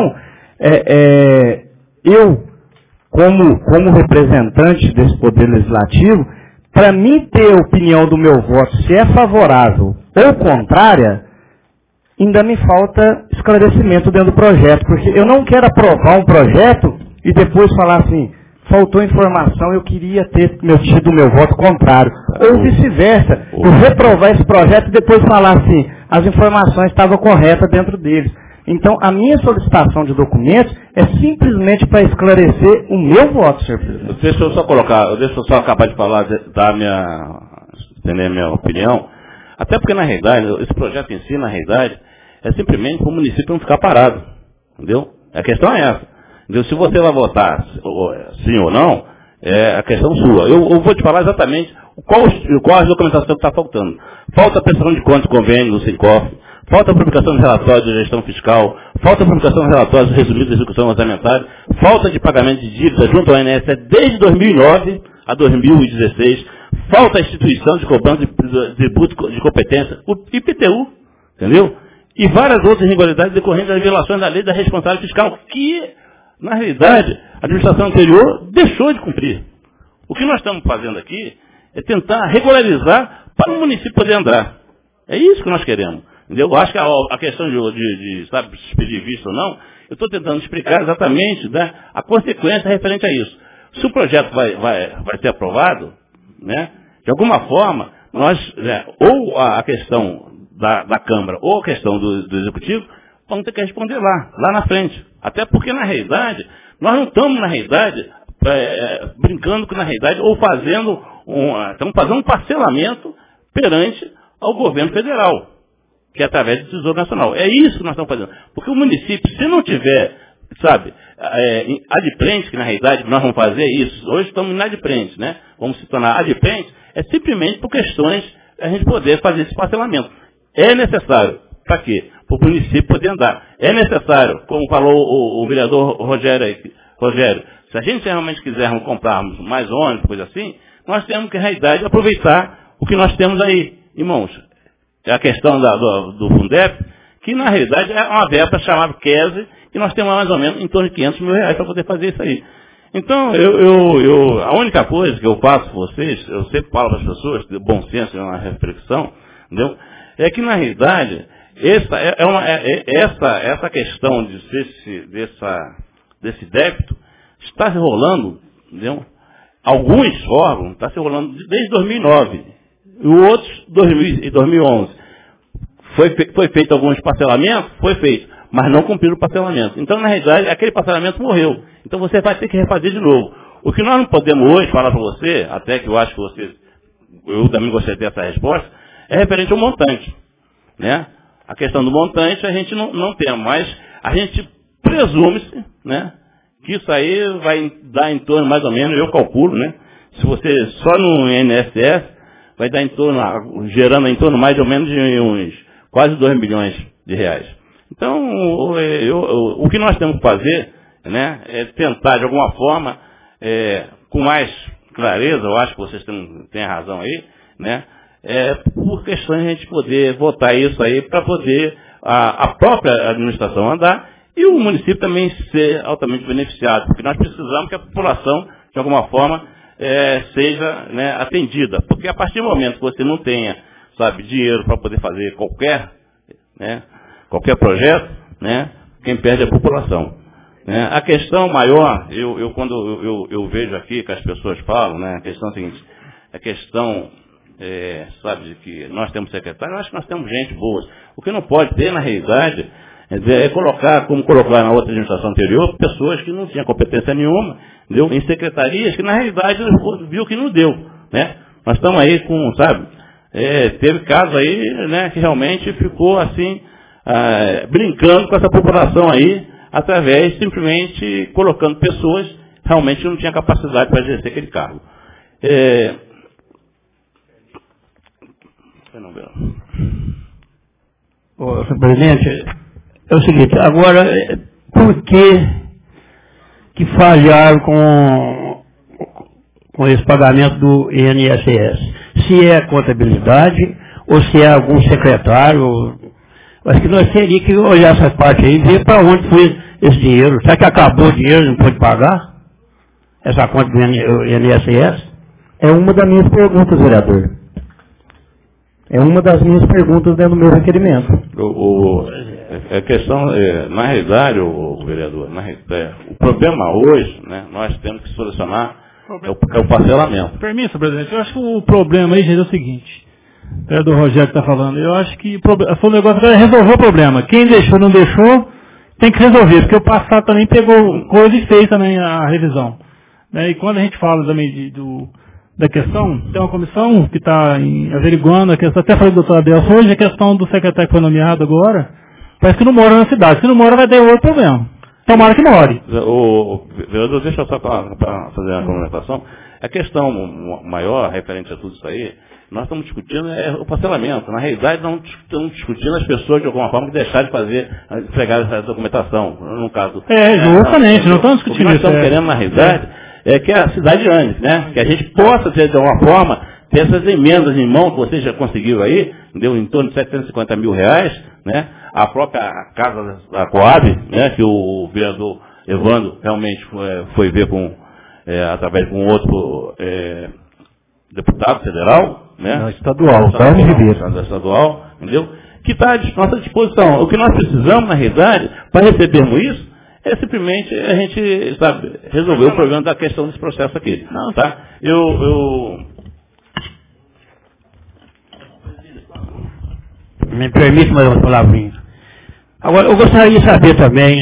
eu, como representante desse Poder Legislativo, para mim ter a opinião do meu voto, se é favorável ou contrária, ainda me falta esclarecimento dentro do projeto, porque eu não quero aprovar um projeto e depois falar assim, faltou informação, eu queria ter tido o meu voto contrário. Ou vice-versa, eu reprovar esse projeto e depois falar assim, as informações estavam corretas dentro deles. Então, a minha solicitação de documentos é simplesmente para esclarecer o meu voto, senhor presidente. Deixa eu só acabar de falar, dar a minha opinião. Até porque, na realidade, esse projeto em si, na realidade, é simplesmente para o município não ficar parado. Entendeu? A questão é essa. Entendeu? Se você vai votar sim ou não, é a questão sua. Eu vou te falar exatamente qual a documentação que está faltando. Falta a prestação de contas e convênio do Sincof, falta a publicação de relatórios de gestão fiscal, falta a publicação de relatórios resumidos de execução orçamentária, falta de pagamento de dívidas junto ao INSS desde 2009 a 2016, falta a instituição de cobrança de tributo de competência, o IPTU, entendeu? E várias outras irregularidades decorrentes das violações da lei da responsabilidade fiscal, que, na realidade, a administração anterior deixou de cumprir. O que nós estamos fazendo aqui é tentar regularizar para o município poder andar. É isso que nós queremos. Entendeu? Eu acho que a questão de sabe, se pedir visto ou não, eu estou tentando explicar exatamente, né, a consequência referente a isso. Se o projeto vai ser aprovado, né, de alguma forma, nós, ou a questão da Câmara ou a questão do Executivo, vamos ter que responder lá na frente. Até porque, na realidade, nós não estamos, na realidade, brincando na realidade, ou estamos fazendo um parcelamento perante ao governo federal, que é através do Tesouro Nacional. É isso que nós estamos fazendo. Porque o município, se não tiver, adimplente, que na realidade nós vamos fazer isso, hoje estamos inadimplentes, né? Vamos se tornar adimplentes, é simplesmente por questões a gente poder fazer esse parcelamento. É necessário. Para quê? Para o município poder andar. É necessário, como falou o vereador Rogério, se a gente realmente quisermos comprarmos mais ônibus, coisa assim, nós temos que, na realidade, aproveitar o que nós temos aí, irmãos. É a questão do Fundep, que na realidade é uma verba chamada QESE, que nós temos mais ou menos em torno de R$500 mil para poder fazer isso aí. Então, a única coisa que eu faço com vocês, eu sempre falo para as pessoas, de bom senso, é uma reflexão, entendeu? É que na realidade, essa questão desse débito está se rolando, entendeu? Alguns órgãos está se rolando desde 2009 e outros 2011. Foi feito alguns parcelamentos, mas não cumpriram o parcelamento. Então, na realidade, aquele parcelamento morreu. Então, você vai ter que refazer de novo. O que nós não podemos hoje falar para você, até que eu acho que eu também gostaria de ter essa resposta, é referente ao montante, né? A questão do montante a gente não tem, mas a gente presume-se, né, que isso aí vai dar em torno, mais ou menos, eu calculo, né? Se você só no INSS vai dar gerando em torno mais ou menos de uns quase 2 milhões de reais. Então, o que nós temos que fazer, né, é tentar de alguma forma, com mais clareza, eu acho que vocês têm razão aí, né? Por questões de a gente poder votar isso aí para poder a própria administração andar e o município também ser altamente beneficiado, porque nós precisamos que a população, de alguma forma, seja, né, atendida. Porque a partir do momento que você não tenha, dinheiro para poder fazer qualquer projeto, né, quem perde é a população. Né? A questão maior, quando eu vejo aqui que as pessoas falam, né, a questão é a seguinte, a questão... de que nós temos secretário, eu acho que nós temos gente boa. O que não pode ter, na realidade, é colocar, como colocar na outra administração anterior, pessoas que não tinham competência nenhuma, entendeu? Em secretarias que, na realidade, viu que não deu. Né? Nós estamos aí com, teve caso aí, né, que realmente ficou assim, brincando com essa população aí, através, simplesmente, colocando pessoas realmente que não tinham capacidade para exercer aquele cargo. Senhor presidente, é o seguinte, agora, por que falharam com esse pagamento do INSS? Se é contabilidade ou se é algum secretário, acho que nós teríamos que olhar essa parte aí e ver para onde foi esse dinheiro. Será que acabou o dinheiro e não pode pagar? Essa conta do INSS? É uma das minhas perguntas, vereador. É uma das minhas perguntas dentro do meu requerimento. A questão, na realidade, vereador, o problema hoje, né, nós temos que solucionar o parcelamento. Permita, presidente, eu acho que o problema aí, gente, é o seguinte, o vereador Rogério está falando, eu acho que foi um negócio que resolveu o problema. Quem deixou, não deixou, tem que resolver, porque o passado também pegou coisa e fez também a revisão. Né, e quando a gente fala também da questão, tem uma comissão que está averiguando a questão, até falei do doutor Abel hoje, a questão do secretário que foi nomeado agora, parece que não mora na cidade. Se não mora, vai ter outro problema. Tomara que more. Vereador, deixa eu só para fazer uma complementação. A questão maior, referente a tudo isso aí, nós estamos discutindo o parcelamento. Na realidade, não estamos discutindo as pessoas, de alguma forma, que deixaram de entregar essa documentação, no caso. Justamente, não estamos discutindo isso. O que nós estamos querendo, na realidade, é que a cidade ande, né? Que a gente possa, de alguma forma, ter essas emendas em mão que vocês já conseguiram aí, deu em torno de R$750 mil, né? A própria casa da Coab, né? Que o vereador Evandro realmente foi ver através de um outro deputado federal, né? Não, estadual, estadual, entendeu? Que está à nossa disposição. O que nós precisamos, na realidade, para recebermos isso, é simplesmente a gente, sabe, resolver o problema da questão desse processo aqui. Não, tá? Me permite mais uma palavrinha. Agora, eu gostaria de saber também,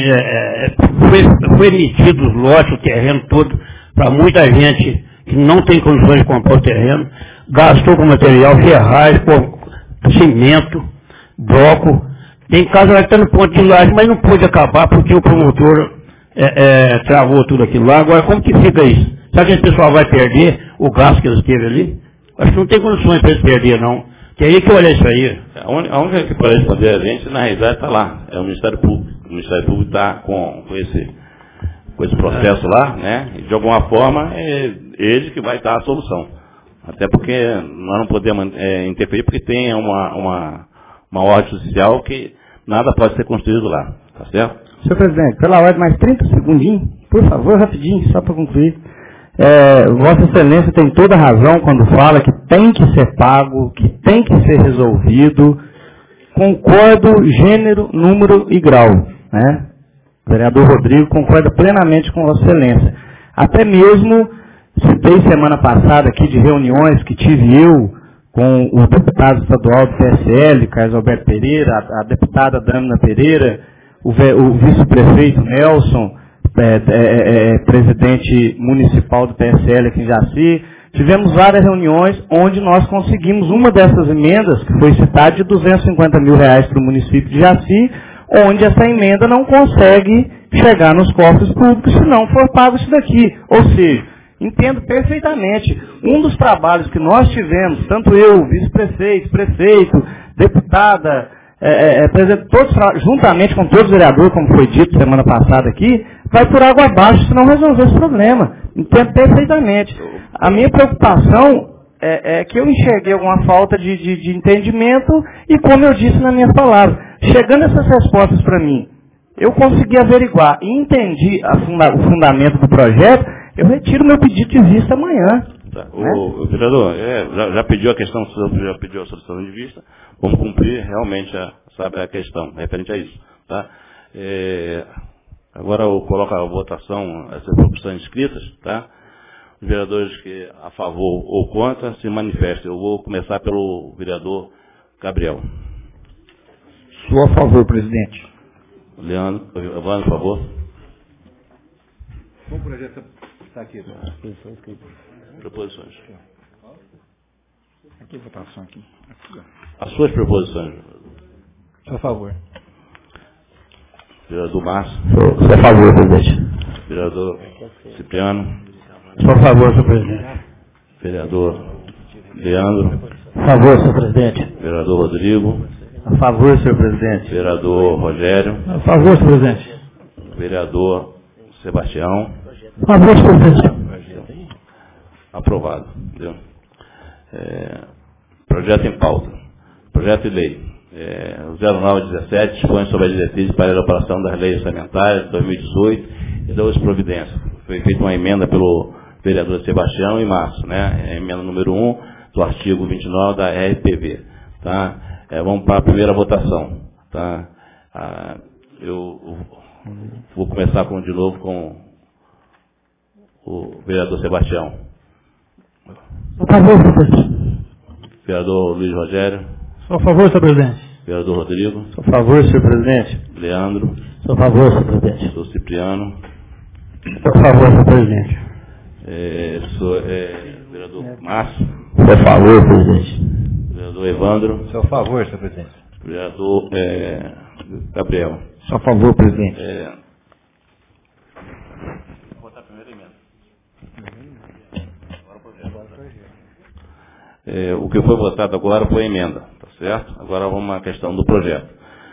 foi emitido os lotes, o terreno todo, para muita gente que não tem condições de comprar o terreno, gastou com material, ferragem, cimento, bloco. Tem casa lá que está no ponto de laje, mas não pôde acabar porque o promotor travou tudo aquilo lá. Agora, como que fica isso? Será que esse pessoal vai perder o gasto que eles teve ali? Acho que não tem condições para eles perder, não. Teria que olhar isso aí. A única que pode responder a gente, na realidade, está lá. É o Ministério Público. O Ministério Público está com esse processo lá, né? E de alguma forma, é ele que vai dar a solução. Até porque nós não podemos interferir, porque tem uma ordem judicial que nada pode ser construído lá. Tá certo? Senhor presidente, pela ordem, mais 30 segundinhos, por favor, rapidinho, só para concluir. Vossa Excelência tem toda a razão quando fala que tem que ser pago, que tem que ser resolvido. Concordo gênero, número e grau, né? O vereador Rodrigo concorda plenamente com Vossa Excelência. Até mesmo citei semana passada aqui de reuniões que tive eu com o deputado estadual do PSL, Carlos Alberto Pereira, a deputada Dâmina Pereira, o vice-prefeito Nelson, presidente municipal do PSL aqui em Jaci. Tivemos várias reuniões onde nós conseguimos uma dessas emendas, que foi citada, de R$250 mil para o município de Jaci, onde essa emenda não consegue chegar nos cofres públicos se não for pago isso daqui. Ou seja, entendo perfeitamente, um dos trabalhos que nós tivemos, tanto eu, vice-prefeito, prefeito, deputada, todos, juntamente com todos os vereadores, como foi dito semana passada aqui, vai por água abaixo se não resolver esse problema. Entendo perfeitamente. A minha preocupação é que eu enxerguei alguma falta de entendimento e, como eu disse nas minhas palavras, chegando essas respostas para mim, eu consegui averiguar e entendi o fundamento do projeto, eu retiro meu pedido de vista amanhã. Tá. O vereador já pediu a questão, já pediu a solicitação de vista, vamos cumprir realmente a questão referente a isso. Tá? Agora eu coloco a votação, essas proposições escritas, tá? Os vereadores que a favor ou contra se manifestem. Eu vou começar pelo vereador Gabriel. Sou a favor, presidente. Leandro, Evandro, por favor. Qual projeto está aqui? Proposições. Aqui, votação aqui. As suas proposições. Sou a favor. Vereador Márcio. Sou a favor, presidente. Vereador Cipriano. Sou a favor, senhor presidente. Vereador Leandro. A favor, senhor presidente. Vereador Rodrigo. A favor, senhor presidente. Vereador Rogério. A favor, senhor presidente. Vereador Sebastião. A favor, senhor presidente. Aprovado. Entendeu? Projeto em pauta. Projeto de lei. 0917 dispõe sobre a diretriz para a elaboração das leis orçamentárias de 2018 e das providências. Foi feita uma emenda pelo vereador Sebastião e Márcio, né? A emenda número 1 do artigo 29 da RPV. Tá? Vamos para a primeira votação. Tá? Eu vou começar de novo com o vereador Sebastião. A favor, senhor presidente. Vereador Luiz Rogério. Sou a favor, senhor presidente. Vereador Rodrigo. Sou a favor, senhor presidente. Leandro. Sou a favor, senhor presidente. Sou Cipriano. Sou a favor, senhor presidente. Vereador Márcio. Sou a favor, presidente. Vereador Evandro. Sou a favor, senhor presidente. Vereador Gabriel. Sou a favor, presidente. Vou votar primeiro a emenda. O que foi votado agora foi a emenda, tá certo? Agora vamos à questão do projeto.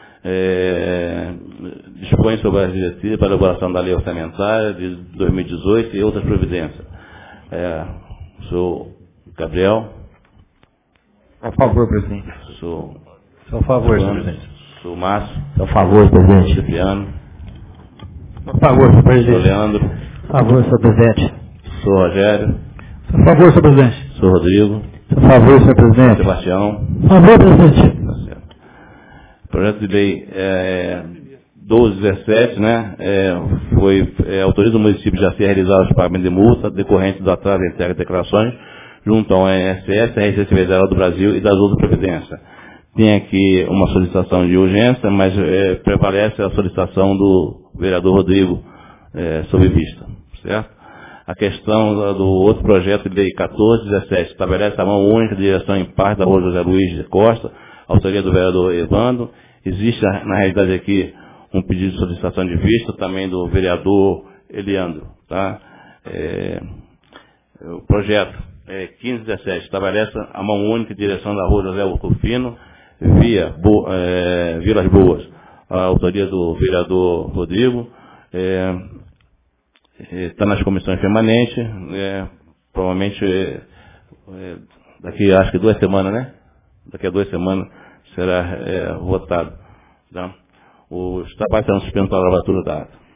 Dispõe sobre as diretrizes para a elaboração da lei orçamentária de 2018 e outras providências. Sou Gabriel. A favor, presidente. Sou a favor, senhor presidente. Sou Márcio. Sou a favor, presidente. Cipriano. Sou a favor, senhor presidente. Sou Leandro. A favor, senhor presidente. Sou Rogério. Sou a favor, senhor presidente. Sou Rodrigo. Sou a favor, senhor presidente. Sebastião. A favor, presidente. Tá certo. Projeto de lei 1217, né, autoriza o município de Jaci a realizar os pagamentos de multa decorrentes do atraso da entrega de declarações junto ao INSS, a Receita Federal do Brasil e das outras previdências. Tem aqui uma solicitação de urgência, mas prevalece a solicitação do vereador Rodrigo sob vista, certo? A questão do outro projeto de lei 1417 estabelece a mão única de direção em parte da rua José Luiz de Costa, autoria do vereador Evandro. Existe, na realidade, aqui um pedido de solicitação de vista também do vereador Eliandro. Tá? O projeto 1517 estabelece a mão única de direção da rua José Rufino, via Vilas Boas, a autoria do vereador Rodrigo. Está nas comissões permanentes, provavelmente daqui, acho que 2 semanas, né? Daqui a 2 semanas será votado. Tá? Os trabalhos serão suspensos para a gravatura da ata.